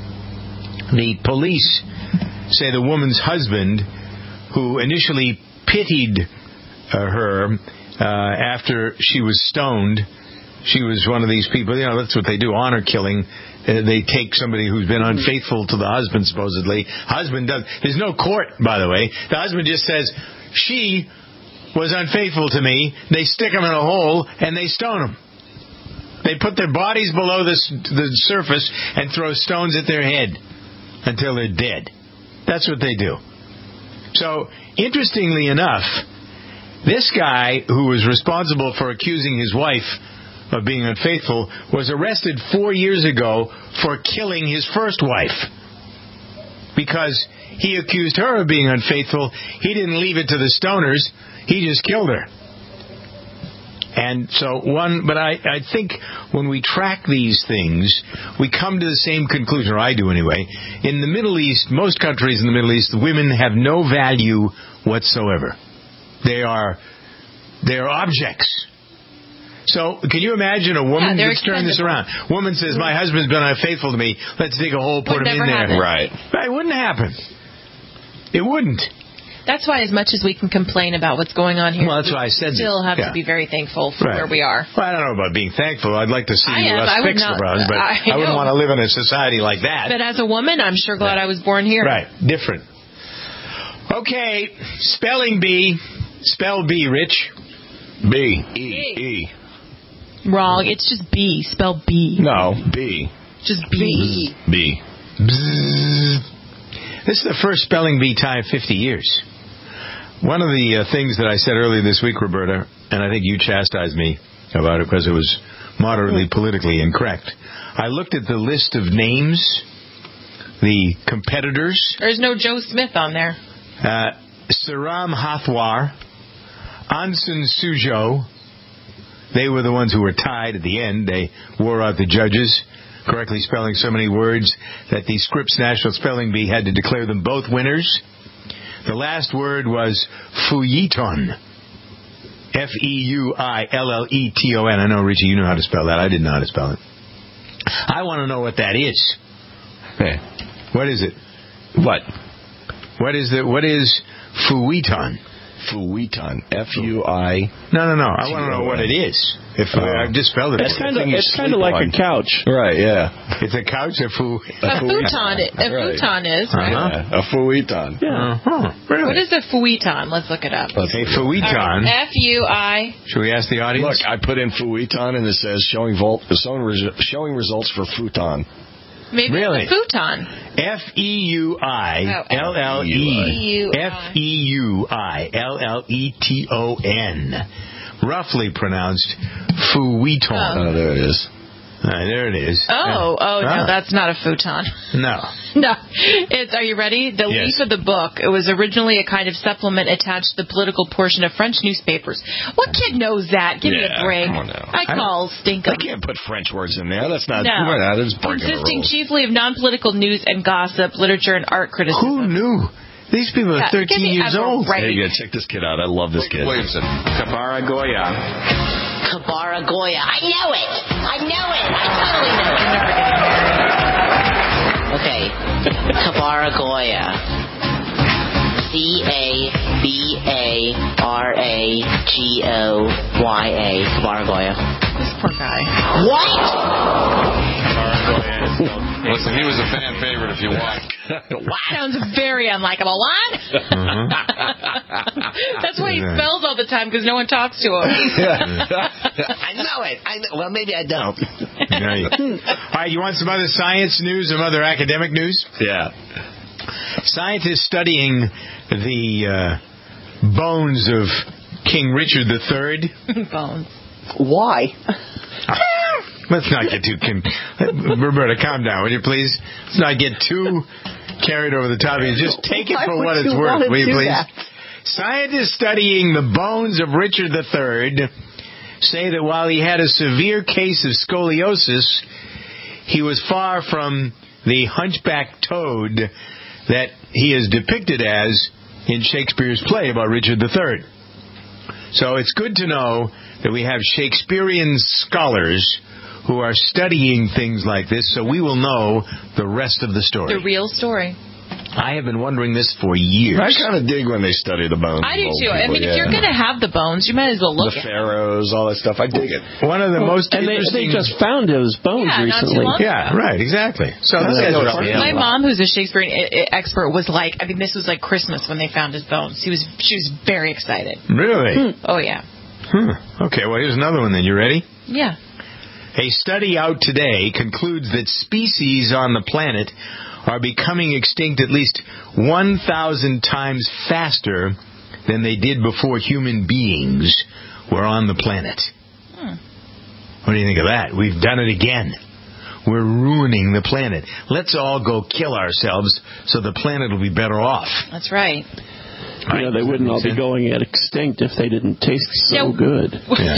S3: The police say the woman's husband, who initially pitied uh, her uh, after she was stoned, she was one of these people, you know, that's what they do, honor killing. Uh, they take somebody who's been unfaithful to the husband, supposedly. Husband does. There's no court, by the way. The husband just says, she was unfaithful to me. They stick him in a hole and they stone him. They put their bodies below the, the surface and throw stones at their head until they're dead. That's what they do. So, interestingly enough, this guy who was responsible for accusing his wife of being unfaithful was arrested four years ago for killing his first wife. Because he accused her of being unfaithful, he didn't leave it to the stoners, he just killed her. And so one, but I, I think when we track these things, we come to the same conclusion, or I do anyway. In the Middle East, most countries in the Middle East, the women have no value whatsoever. They are, they are objects. So, can you imagine a woman,
S6: Yeah,
S3: let's turn this around. Woman says, my husband's been unfaithful to me, let's dig a hole, put
S6: Would
S3: him in
S6: never
S3: there.
S6: happen.
S5: Right.
S3: It wouldn't happen. It wouldn't.
S6: That's why, as much as we can complain about what's going on here,
S3: Well, that's
S6: we
S3: why I said
S6: still
S3: this.
S6: have
S3: Yeah.
S6: to be very thankful for
S3: Right.
S6: where we are.
S3: Well, I don't know about being thankful. I'd like to see
S6: I am.
S3: us
S6: I would
S3: fix
S6: not-
S3: the problems, but
S6: I
S3: I, wouldn't
S6: know.
S3: want to live in a society like that.
S6: But as a woman, I'm sure glad I was born here.
S3: Right. Different. Okay. Spelling bee. Spell bee, Rich.
S5: B. E. E.
S6: Wrong. It's just B. Spell B.
S5: No. B.
S6: Just B.
S5: B.
S3: Bzzz. This is the first spelling bee tie in fifty years. One of the uh, things that I said earlier this week, Roberta, and I think you chastised me about it because it was moderately politically incorrect. I looked at the list of names, the competitors.
S6: There's no Joe Smith on there.
S3: Uh, Saram Hathwar, Ansun Sujo. They were the ones who were tied at the end. They wore out the judges, correctly spelling so many words that the Scripps National Spelling Bee had to declare them both winners. The last word was feuilleton. F E U I L L E T O N. I know, Richie, you know how to spell that. I didn't know how to spell it. I want to know what that is.
S5: Hey.
S3: What is it?
S5: What?
S3: What is the, what is feuilleton?
S5: Feuilleton. F U I.
S3: No, no, no. I want to know what it is. If uh, I've just spelled it.
S20: It's kind of it's kind of like
S5: on.
S20: a couch.
S5: Right, yeah.
S3: It's a couch, a fou.
S6: A futon. A
S5: Right.
S6: futon is, right?
S3: Uh-huh.
S5: A feuilleton.
S20: Yeah.
S3: Uh-huh. Really?
S6: What is a feuilleton? Let's look it up.
S3: A feuilleton.
S6: F U I.
S3: Should we ask the audience?
S5: Look, I put in feuilleton and it says showing volt, showing, res- showing results for futon.
S6: Maybe
S3: Really?
S6: it's a futon.
S3: F E U I L L E. F E U I L L E T O N. Roughly pronounced feuilleton.
S5: Oh, there it is.
S3: Uh, there it is.
S6: Oh, oh, no,
S3: Ah.
S6: that's not a futon.
S3: No.
S6: No. It's, are you ready? The
S3: Yes.
S6: leaf of the book, it was originally a kind of supplement attached to the political portion of French newspapers. What kid knows that? Give me
S5: Yeah,
S6: a break.
S5: come on now.
S6: I call stinkum.
S5: I can't put French words in there. That's not.
S6: No.
S5: That is breaking the
S6: Consisting
S5: rules.
S6: chiefly of non-political news and gossip, literature, and art criticism.
S3: Who knew? These people are
S6: Yeah, give
S3: thirteen
S6: me
S3: years
S6: a
S3: old.
S6: break.
S5: There you go. Check this kid out. I love this kid.
S9: Williamson. Kabara Goya.
S11: Kabara Goya. I know it. I know it. I totally know it. Okay. Kabara Goya. C A B A R A G O Y A. Kabara Goya.
S6: This poor guy.
S11: What?
S9: Listen, he was a fan favorite if you watched.
S6: Sounds very unlikable. What?
S3: Mm-hmm.
S6: That's why he spells all the time, because no one talks to him.
S5: I know it. I know. Well, maybe I don't.
S3: Right. All right, you want some other science news, some other academic news?
S5: Yeah.
S3: Scientists studying the uh, bones of King Richard the Third.
S6: Bones.
S4: Why?
S3: Let's not get too... Con- Roberta, calm down, will you please? Let's not get too carried over the top. You just take it
S4: Why
S3: for
S4: would
S3: what it's
S4: you
S3: worth,
S4: wanna
S3: will you
S4: do
S3: please?
S4: that?
S3: Scientists studying the bones of Richard the Third say that while he had a severe case of scoliosis, he was far from the hunchback toad that he is depicted as in Shakespeare's play about Richard the Third. So it's good to know that we have Shakespearean scholars who are studying things like this, so we will know the rest of the story.
S6: The real story.
S3: I have been wondering this for years.
S5: I kind of dig when they study the bones.
S6: I
S5: of
S6: do
S5: old
S6: too. I
S5: people,
S6: mean, if
S5: yeah.
S6: you're going to have the bones, you might as well look
S5: the
S6: at
S5: pharaohs, all that stuff. I dig it.
S3: One of the
S20: Well,
S3: most
S20: and they,
S3: interesting...
S20: they just found his bones
S6: Yeah, not too
S20: recently.
S6: long
S3: Yeah, right, exactly. So this
S5: Yeah,
S3: guy's
S5: no,
S3: roughly
S5: it's-
S6: My
S3: in.
S6: mom, who's a Shakespearean I- I- expert, was like, I mean, this was like Christmas when they found his bones. He was, she was very excited.
S3: Really?
S6: Oh, yeah.
S3: Hmm. Okay, well, here's another one then. You ready?
S6: Yeah.
S3: A study out today concludes that species on the planet are becoming extinct at least one thousand times faster than they did before human beings were on the planet.
S6: Hmm.
S3: What do you think of that? We've done it again. We're ruining the planet. Let's all go kill ourselves so the planet will be better off.
S6: That's right.
S20: You know, they wouldn't all be going at extinct if they didn't taste so
S6: Yeah.
S20: good.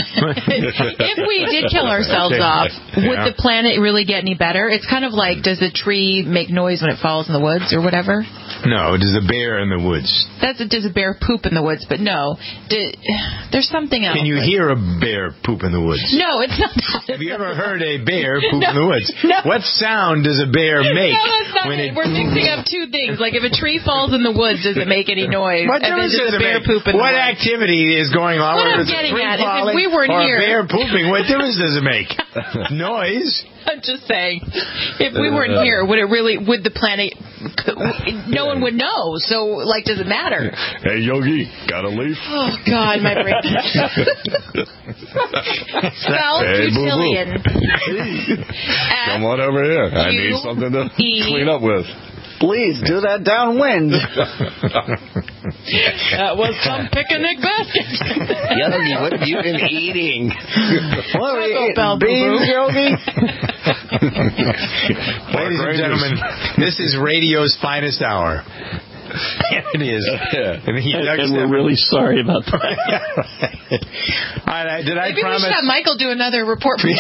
S6: If we did kill ourselves off, would
S3: Yeah.
S6: the planet really get any better? It's kind of like, does a tree make noise when it falls in the woods or whatever?
S3: No, does a bear in the woods?
S6: That's a, does a bear poop in the woods? But no, do, there's something else.
S3: Can you hear a bear poop in the woods?
S6: No, it's not.
S3: Have you ever heard a bear poop
S6: No,
S3: in the woods?
S6: no.
S3: What sound does a bear make?
S6: No, that's not
S3: when
S6: it.
S3: it
S6: We're mixing up two things. Like if a tree falls in the woods, does it make any noise?
S3: What
S6: and then
S3: difference
S6: does
S3: does
S6: a
S3: it
S6: bear
S3: make?
S6: poop in
S3: What
S6: the woods?
S3: activity is going on?
S6: What
S3: whether
S6: I'm
S3: it's a
S6: getting
S3: tree
S6: at is if
S3: falling
S6: we weren't
S3: or
S6: here-
S3: a bear pooping, what difference does it make? Noise.
S6: I'm just saying, if we weren't here, would it really? Would the planet? No one would know. So, like, does it matter?
S5: Hey, Yogi, got a leaf?
S6: Oh God, my brain. Spell
S5: Hey, boo-boo.
S6: Futillion.
S5: Come on over here. I
S6: U-
S5: need something to
S6: E-
S5: clean up with.
S4: Please do that downwind.
S6: That was some picnic basket.
S5: Yogi, what have you been eating?
S4: What are we
S6: Taco Bell,
S4: eating? Beans,
S6: boo-boo.
S4: Yogi?
S3: Ladies and gentlemen, this is radio's finest hour. It is. And, he
S20: And, and we're really sorry about that.
S3: All right, did I
S6: Maybe
S3: promise?
S6: we should have Michael do another report. For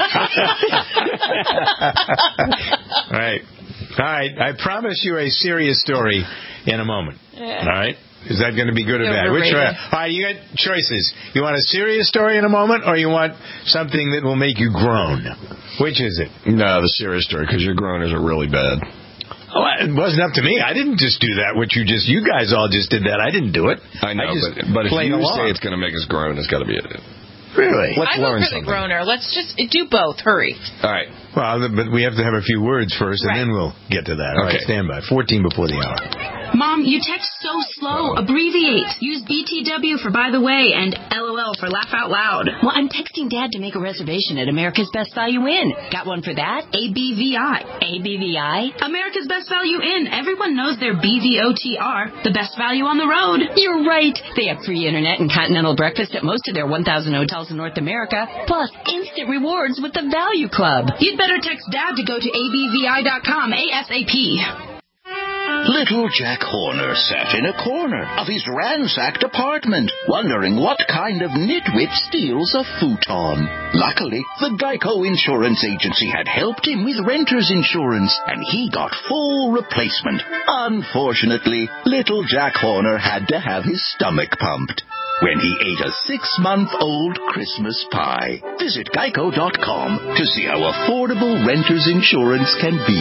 S3: All right. All right. I promise you a serious story in a moment.
S6: Yeah.
S3: All right. Is that going to be good or bad? Which
S6: Overrated.
S3: one? All right, you got choices. You want a serious story in a moment, or you want something that will make you groan? Which is it?
S5: No, the serious story, because your groaners are really bad.
S3: Oh, it wasn't up to me. I didn't just do that. What you just, you guys all just did that. I didn't do it.
S5: I know,
S3: just
S5: but, but if
S3: played
S5: you
S3: along.
S5: say it's going to make us groan, it's got to be it.
S3: Really?
S5: Let's
S6: I go
S5: learn
S6: for the
S5: something.
S6: groaner. Let's just do both. Hurry.
S5: All right.
S3: Well, but we have to have a few words first, and
S6: Right.
S3: then we'll get to that. All right,
S5: Okay.
S3: stand by. fourteen before the hour.
S10: Mom, you text so slow. Abbreviate. Use B T W for by the way and L O L for laugh out loud.
S11: Well, I'm texting Dad to make a reservation at America's Best Value Inn. Got one for that?
S10: A B V I.
S11: A B V I?
S10: America's Best Value Inn. Everyone knows their B V O T R. The best value on the road.
S11: You're right. They have free internet and continental breakfast at most of their one thousand hotels in North America, plus instant rewards with the Value Club.
S10: You'd better text Dad to go to A B V I dot com ASAP.
S21: Little Jack Horner sat in a corner of his ransacked apartment, wondering what kind of nitwit steals a futon. Luckily, the Geico Insurance Agency had helped him with renter's insurance, and he got full replacement. Unfortunately, little Jack Horner had to have his stomach pumped when he ate a six-month-old Christmas pie. Visit geico dot com to see how affordable renter's insurance can be.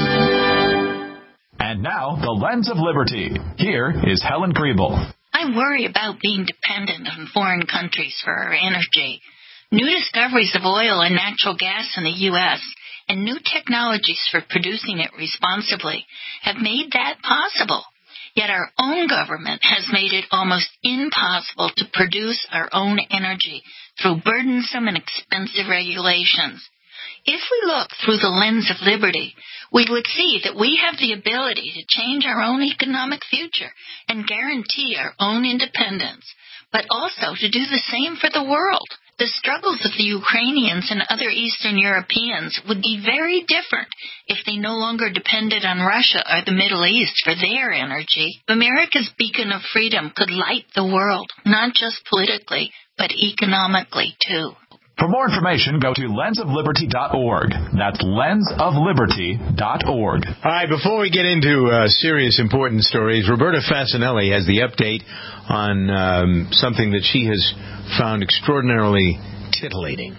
S22: And now, the Lens of Liberty. Here is Helen Kriebel.
S23: I worry about being dependent on foreign countries for our energy. New discoveries of oil and natural gas in the U S and new technologies for producing it responsibly have made that possible. Yet our own government has made it almost impossible to produce our own energy through burdensome and expensive regulations. If we look through the lens of liberty, we would see that we have the ability to change our own economic future and guarantee our own independence, but also to do the same for the world. The struggles of the Ukrainians and other Eastern Europeans would be very different if they no longer depended on Russia or the Middle East for their energy. America's beacon of freedom could light the world, not just politically, but economically too.
S22: For more information, go to lens of liberty dot org. That's lens of liberty dot org.
S3: All right, before we get into uh, serious, important stories, Roberta Fasanelli has the update on um, something that she has found extraordinarily titillating.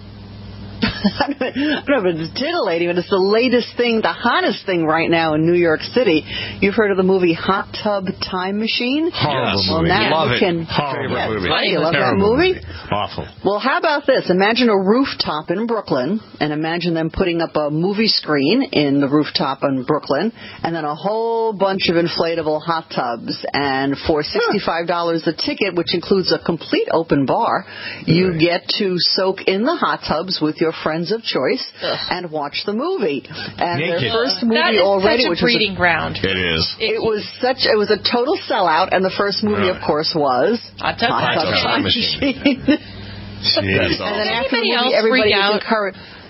S4: I don't know if it's titillating, but it's the latest thing, the hottest thing right now in New York City. You've heard of the movie Hot Tub Time Machine?
S3: Horrible
S4: well,
S3: movie.
S4: Now
S3: Love
S4: you
S3: it.
S4: can,
S3: Horrible
S4: yeah,
S3: movie.
S4: Right, you love
S3: Terrible
S4: that movie?
S3: movie? Awful.
S4: Well, how about this? Imagine a rooftop in Brooklyn, and imagine them putting up a movie screen in the rooftop in Brooklyn, and then a whole bunch of inflatable hot tubs. And for sixty-five dollars a ticket, which includes a complete open bar, you get to soak in the hot tubs with your friends of choice and watch the movie. And
S3: Naked.
S4: their first movie
S6: That is
S4: already,
S6: such a
S4: which was
S6: breeding ground.
S5: It is.
S4: It was such. It was a total sellout, and the first movie, of course, was
S6: Hot Tub
S4: Hot Tub
S6: Time
S4: Time
S6: Machine.
S4: Machine.
S3: Jeez.
S4: And then after the
S6: Anybody
S4: movie,
S6: else
S4: everybody
S6: freak
S4: was
S6: out?
S4: encouraged.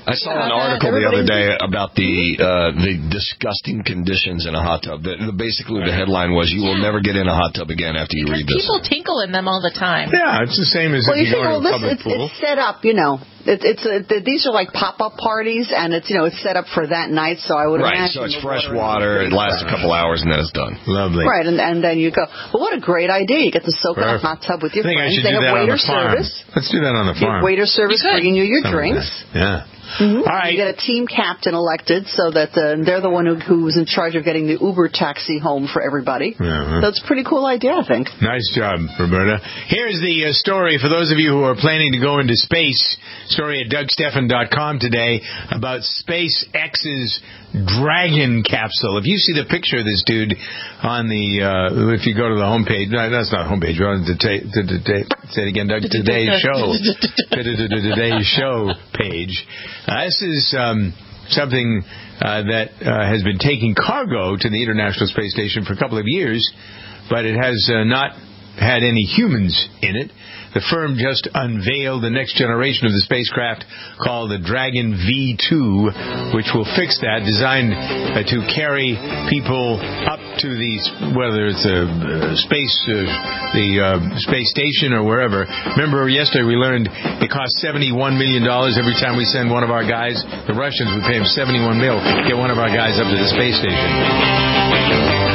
S5: I saw an article the other day about the uh, the disgusting conditions in a hot tub. The, the, basically, the headline was, "You will never get in a hot tub again after you read this."
S6: People tinkle in them all the time.
S3: Yeah, it's the same as
S4: well,
S3: if
S4: you
S3: you
S4: think,
S3: go
S4: well,
S3: to a
S4: this,
S3: public
S4: it's,
S3: pool.
S4: it's set up, you know. It, it's a, the, these are like pop-up parties, and it's you know it's set up for that night. So I would
S5: right.
S4: imagine
S5: So it's fresh water. It lasts a couple hours, and then it's done.
S3: Lovely.
S4: Right, and and then you go. Well, what a great idea! You get to soak in a hot tub with your
S3: I think
S4: friends.
S3: I should
S4: They
S3: do
S4: have
S3: that
S4: waiter
S3: on the farm.
S4: service.
S3: Let's do that on the
S4: You have
S3: farm.
S4: waiter service bringing you your
S3: Some of
S4: drinks.
S3: that. Yeah.
S4: Mm-hmm.
S3: All right.
S4: You get a team captain elected, so that uh, they're the one who, who's in charge of getting the Uber taxi home for everybody.
S3: Uh-huh.
S4: That's a pretty cool idea, I think.
S3: Nice job, Roberta. Here's the uh, story for those of you who are planning to go into space. Story at Doug Stephan dot com today about SpaceX's Dragon capsule. If you see the picture of this dude on the, uh, if you go to the homepage, no, that's not homepage, you're on the today, today, say it again, Doug, Today's Show, Today's Show page. Uh, this is um, something uh, that uh, has been taking cargo to the International Space Station for a couple of years, but it has uh, not had any humans in it. The firm just unveiled the next generation of the spacecraft called the Dragon V two, which will fix that, designed uh, to carry people up to the, whether it's a uh, space, uh, the uh, space station or wherever. Remember yesterday we learned it costs seventy-one million dollars every time we send one of our guys. The Russians would pay them seventy-one mil to get one of our guys up to the space station.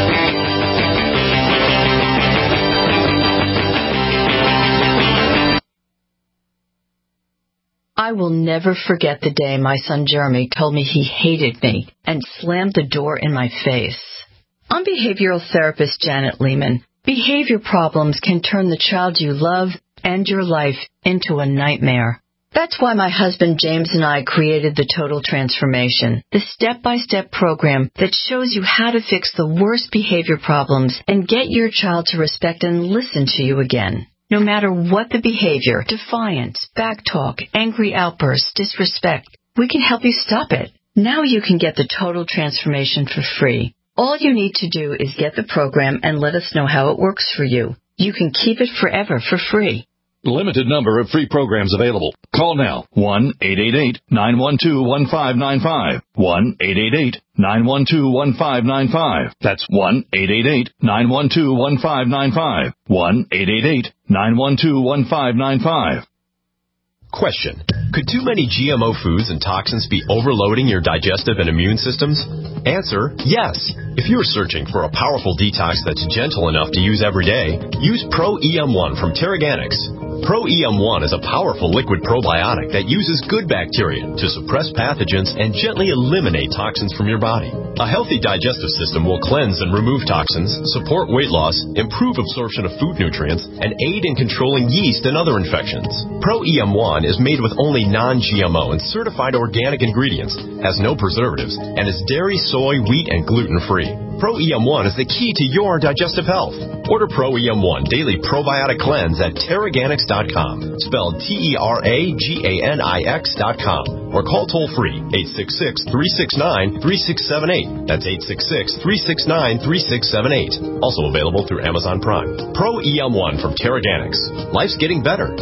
S1: I will never forget the day my son Jeremy told me he hated me and slammed the door in my face. I'm behavioral therapist Janet Lehman. Behavior problems can turn the child you love and your life into a nightmare. That's why my husband James and I created the Total Transformation, the step-by-step program that shows you how to fix the worst behavior problems and get your child to respect and listen to you again. No matter what the behavior, defiance, backtalk, angry outbursts, disrespect, we can help you stop it. Now you can get the Total Transformation for free. All you need to do is get the program and let us know how it works for you. You can keep it forever for free.
S7: Limited number of free programs available. Call now. one eight eight eight nine one two one five nine five. one eight eight eight nine one two one five nine five. That's one eight eight eight nine one two one five nine five. one eight eight eight nine one two one five nine five.
S8: Question. Could too many G M O foods and toxins be overloading your digestive and immune systems? Answer, yes. If you're searching for a powerful detox that's gentle enough to use every day, use Pro E M one from Terraganics. Pro E M one is a powerful liquid probiotic that uses good bacteria to suppress pathogens and gently eliminate toxins from your body. A healthy digestive system will cleanse and remove toxins, support weight loss, improve absorption of food nutrients, and aid in controlling yeast and other infections. Pro E M one is made with only non-G M O and certified organic ingredients, has no preservatives, and is dairy, soy, wheat, and gluten-free. Pro E M one is the key to your digestive health. Order Pro E M one Daily Probiotic Cleanse at Terraganics dot com, spelled T E R A G A N I X dot com, or call toll-free eight six six, three six nine, three six seven eight. That's eight six six, three six nine, three six seven eight. Also available through Amazon Prime. Pro E M one from Terraganics. Life's getting better.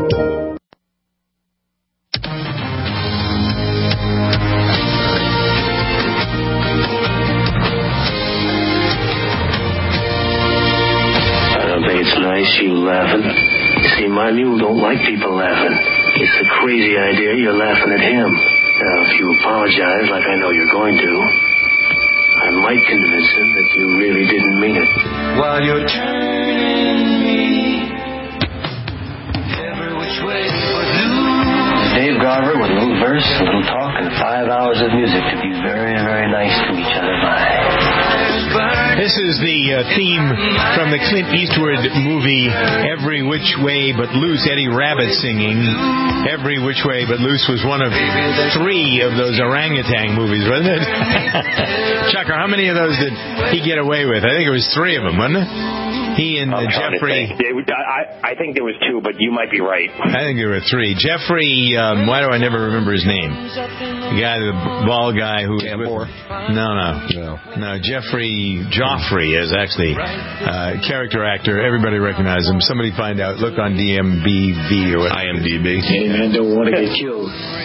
S24: It's nice you laughing. You see, my mule don't like people laughing. It's a crazy idea you're laughing at him. Now, if you apologize like I know you're going to, I might convince him that you really didn't mean it.
S2: While you're turning me every which way but loose.
S24: Dave Garver with a little verse, a little talk, and five hours of music to be very, very nice to each other by.
S3: This is the uh, theme from the Clint Eastwood movie Every Which Way But Loose. Eddie Rabbitt singing Every Which Way But Loose was one of three of those orangutan movies, wasn't it? Chucker, how many of those did he get away with? I think it was three of them, wasn't it? He and uh, Jeffrey.
S25: I, I think there was two, but you might be right.
S3: I think there were three. Jeffrey, um, why do I never remember his name? The guy, the bald guy who...
S5: Tambor.
S3: No, no. No, no Jeffrey Joffrey is actually a uh, character actor. Everybody recognizes him. Somebody find out. Look on D M B V or
S24: I M D B. Hey, man, don't want to get killed.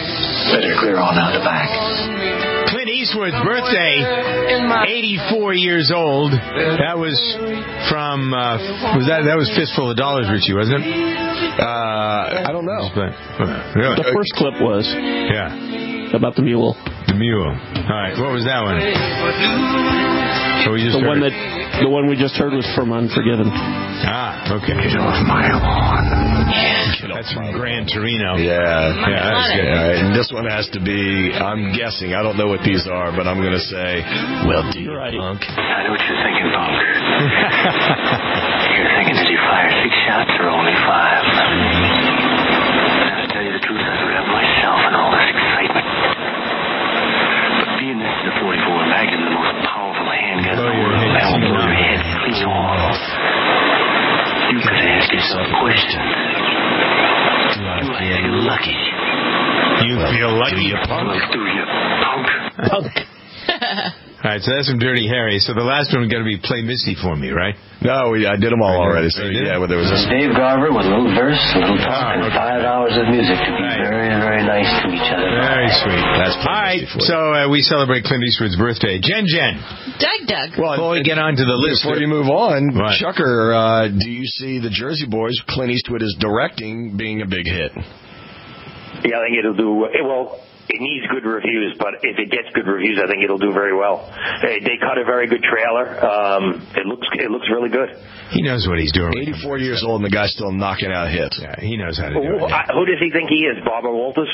S24: Better clear on out the back.
S3: Clint Eastwood's birthday, eighty-four years old. That was from, uh, was that, that was Fistful of Dollars, Richie, wasn't it?
S5: Uh, I don't know.
S3: Really?
S20: The first clip was.
S3: Yeah.
S20: About the mule.
S3: The mule. All right, what was that one? So we just
S20: the
S3: heard
S20: one
S3: it.
S20: that the one we just heard was from Unforgiven.
S3: Ah, okay.
S5: Get off my lawn.
S3: That's from Gran Torino.
S5: Yeah, yeah, that's good.
S3: it.
S5: All right, and this one has to be, I'm guessing, I don't know what these are, but I'm going to say, well, do you,
S20: right.
S5: punk?
S24: I know what you're thinking, punk. You're thinking, did you fire six shots or only five? To tell you the truth, I would have myself in all this excitement. But being this is a forty-four Magnum, the most powerful handgun in the world, that will blow your head clean off. You could ask yourself a question. Do I feel lucky?
S3: You feel lucky, you punk?
S24: Do you, punk?
S20: Punk.
S3: All right, so that's from Dirty Harry. So the last one got to be Play Misty for me, right?
S5: No, we, I did them all already. So,
S3: did?
S5: yeah, well, there was this.
S24: Dave Garver with a little verse, a little talk,
S3: Ah,
S24: and
S3: okay.
S24: five hours of music to be
S3: Right.
S24: very, very nice to each other.
S3: Very sweet.
S5: That's Play
S3: all right,
S5: Misty for you.
S3: so uh, we celebrate Clint Eastwood's birthday. Jen Jen,
S6: Doug Doug.
S5: Well,
S3: before we get on to the list.
S5: Before you move on,
S3: What?
S5: Chucker, uh, do you see the Jersey Boys, Clint Eastwood is directing, being a big hit?
S25: Yeah, I think it'll do it. Well, it needs good reviews, but if it gets good reviews, I think it'll do very well. They, they cut a very good trailer. Um, it looks it looks really good.
S3: He knows what he's doing.
S5: eighty-four years old, and the guy's still knocking out hits.
S3: Yeah, he knows how to do
S25: Who,
S3: it.
S25: I, who does he think he is, Barbara Walters?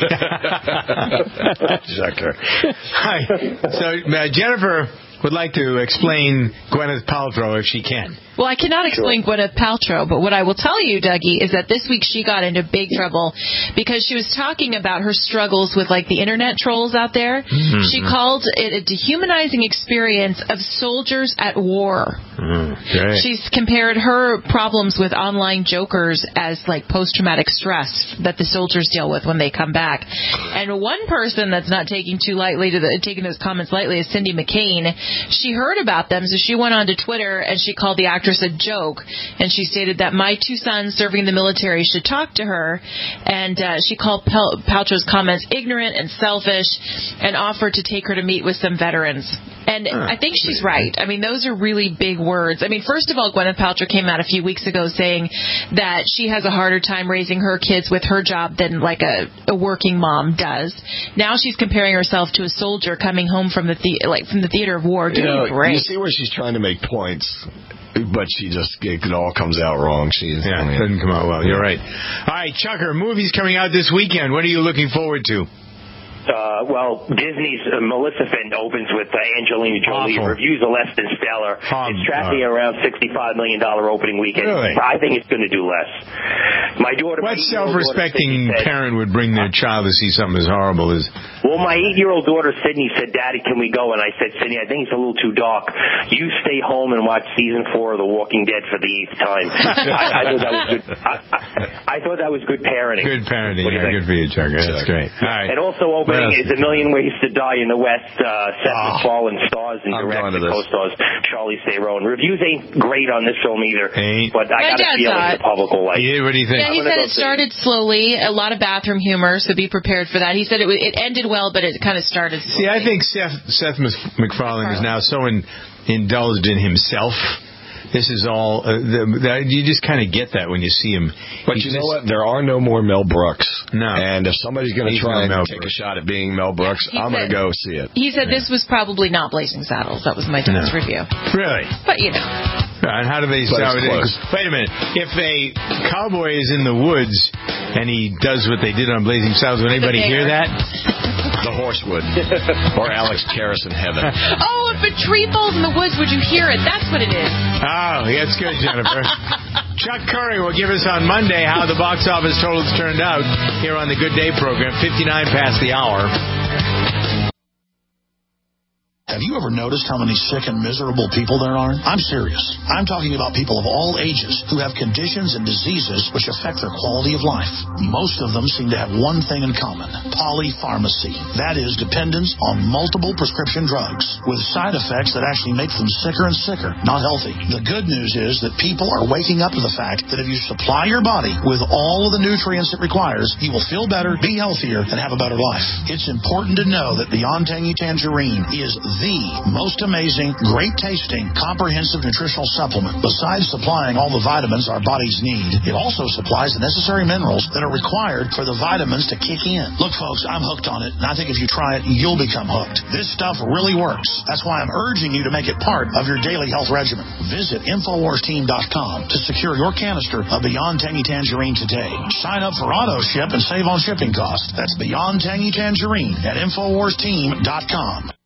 S5: Chucker.
S3: Hi. So uh, Jennifer would like to explain Gwyneth Paltrow if she can.
S6: Well, I cannot explain Gwyneth Paltrow, but what I will tell you, Dougie, is that this week she got into big trouble because she was talking about her struggles with, like, the internet trolls out there.
S3: Mm-hmm.
S6: She called it a dehumanizing experience of soldiers at war.
S3: Mm, great.
S6: She's compared her problems with online jokers as, like, post-traumatic stress that the soldiers deal with when they come back. And one person that's not taking too lightly to the, taking those comments lightly is Cindy McCain. She heard about them, so she went on to Twitter and she called the actress a joke, and she stated that my two sons serving in the military should talk to her, and uh, she called Pal- Paltrow's comments ignorant and selfish and offered to take her to meet with some veterans. And
S3: Huh.
S6: I think she's right. I mean, those are really big words. I mean, first of all, Gwyneth Paltrow came out a few weeks ago saying that she has a harder time raising her kids with her job than like a, a working mom does. Now she's comparing herself to a soldier coming home from the, the like from the theater of war.
S5: You know,
S6: Great.
S5: you see where she's trying to make points, but she just, it all comes out wrong. She's,
S3: Yeah,
S5: I mean,
S3: it doesn't come out well. You're right. All right, Chucker, movies coming out this weekend. What are you looking forward to?
S25: Uh, well, Disney's uh, Maleficent opens with uh, Angelina Jolie.
S3: Awful.
S25: Reviews are less than stellar.
S3: Um,
S25: it's tracking
S3: uh,
S25: around sixty-five million dollars opening weekend.
S3: Really?
S25: I think it's going to do less. My daughter,
S3: What
S25: my eight-year-old daughter
S3: self-respecting
S25: Sydney said-
S3: parent would bring their child to see something as horrible as...
S25: Well, my eight-year-old daughter Sydney said, "Daddy, can we go?" And I said, "Sydney, I think it's a little too dark. You stay home and watch season four of The Walking Dead for the eighth time." I, I thought that was good. I, I, I thought that was good parenting.
S3: Good parenting.
S25: What do you
S3: Yeah,
S25: think?
S3: good for you, Chucker. That's great. All right.
S25: And also opening
S3: What else?
S25: is A Million Ways to Die in the West. Uh, Seth
S3: Oh.
S25: MacFarlane stars and
S5: I'm
S25: directs
S5: going to
S25: and
S5: this.
S25: co-stars Charlie Theron. Reviews ain't great on this film either,
S3: Ain't.
S25: but I
S6: My
S25: got a
S6: dad
S25: feeling
S6: saw
S25: the
S6: it.
S25: public will like it.
S3: Yeah, what do you think?
S6: Yeah, he
S25: I'm gonna
S6: said
S25: go
S6: it
S25: see
S6: started slowly, a lot of bathroom humor, so be prepared for that. He said it w- it ended well, but it kind of started slowly.
S3: See, I think Seth, Seth MacFarlane is now so in, indulged in himself. This is all, uh, the, the, you just kind of get that when you see him.
S5: But
S3: He's
S5: you know
S3: just-
S5: what? There are no more Mel Brooks.
S3: No.
S5: And if somebody's going to
S3: He's
S5: try
S3: no
S5: and
S3: Mel
S5: take
S3: Brooks.
S5: a shot at being Mel Brooks,
S6: He
S5: I'm going
S6: said-
S5: to go see it.
S6: He said this was probably not Blazing Saddles. That was my dad's
S3: No.
S6: review.
S3: Really?
S6: But, you know.
S3: And how do they
S5: But
S3: sound?
S5: it's close.
S3: Wait a minute. If a cowboy is in the woods and he does what they did on Blazing Saddles, would anybody hear that?
S5: The horse would. Or Alex Karras in heaven.
S6: Oh, if a tree falls in the woods, would you hear it? That's what it is.
S3: Oh, that's good, Jennifer. Chuck Curry will give us on Monday how the box office totals turned out here on the Good Day program, fifty-nine past the hour.
S12: Have you ever noticed how many sick and miserable people there are? I'm serious. I'm talking about people of all ages who have conditions and diseases which affect their quality of life. Most of them seem to have one thing in common: polypharmacy. That is, dependence on multiple prescription drugs with side effects that actually make them sicker and sicker, not healthy. The good news is that people are waking up to the fact that if you supply your body with all of the nutrients it requires, you will feel better, be healthier, and have a better life. It's important to know that Beyond Tangy Tangerine is the most amazing, great-tasting, comprehensive nutritional supplement. Besides supplying all the vitamins our bodies need, it also supplies the necessary minerals that are required for the vitamins to kick in. Look, folks, I'm hooked on it, and I think if you try it, you'll become hooked. This stuff really works. That's why I'm urging you to make it part of your daily health regimen. Visit Infowars Team dot com to secure your canister of Beyond Tangy Tangerine today. Sign up for auto ship and save on shipping costs. That's Beyond Tangy Tangerine at Infowars Team dot com.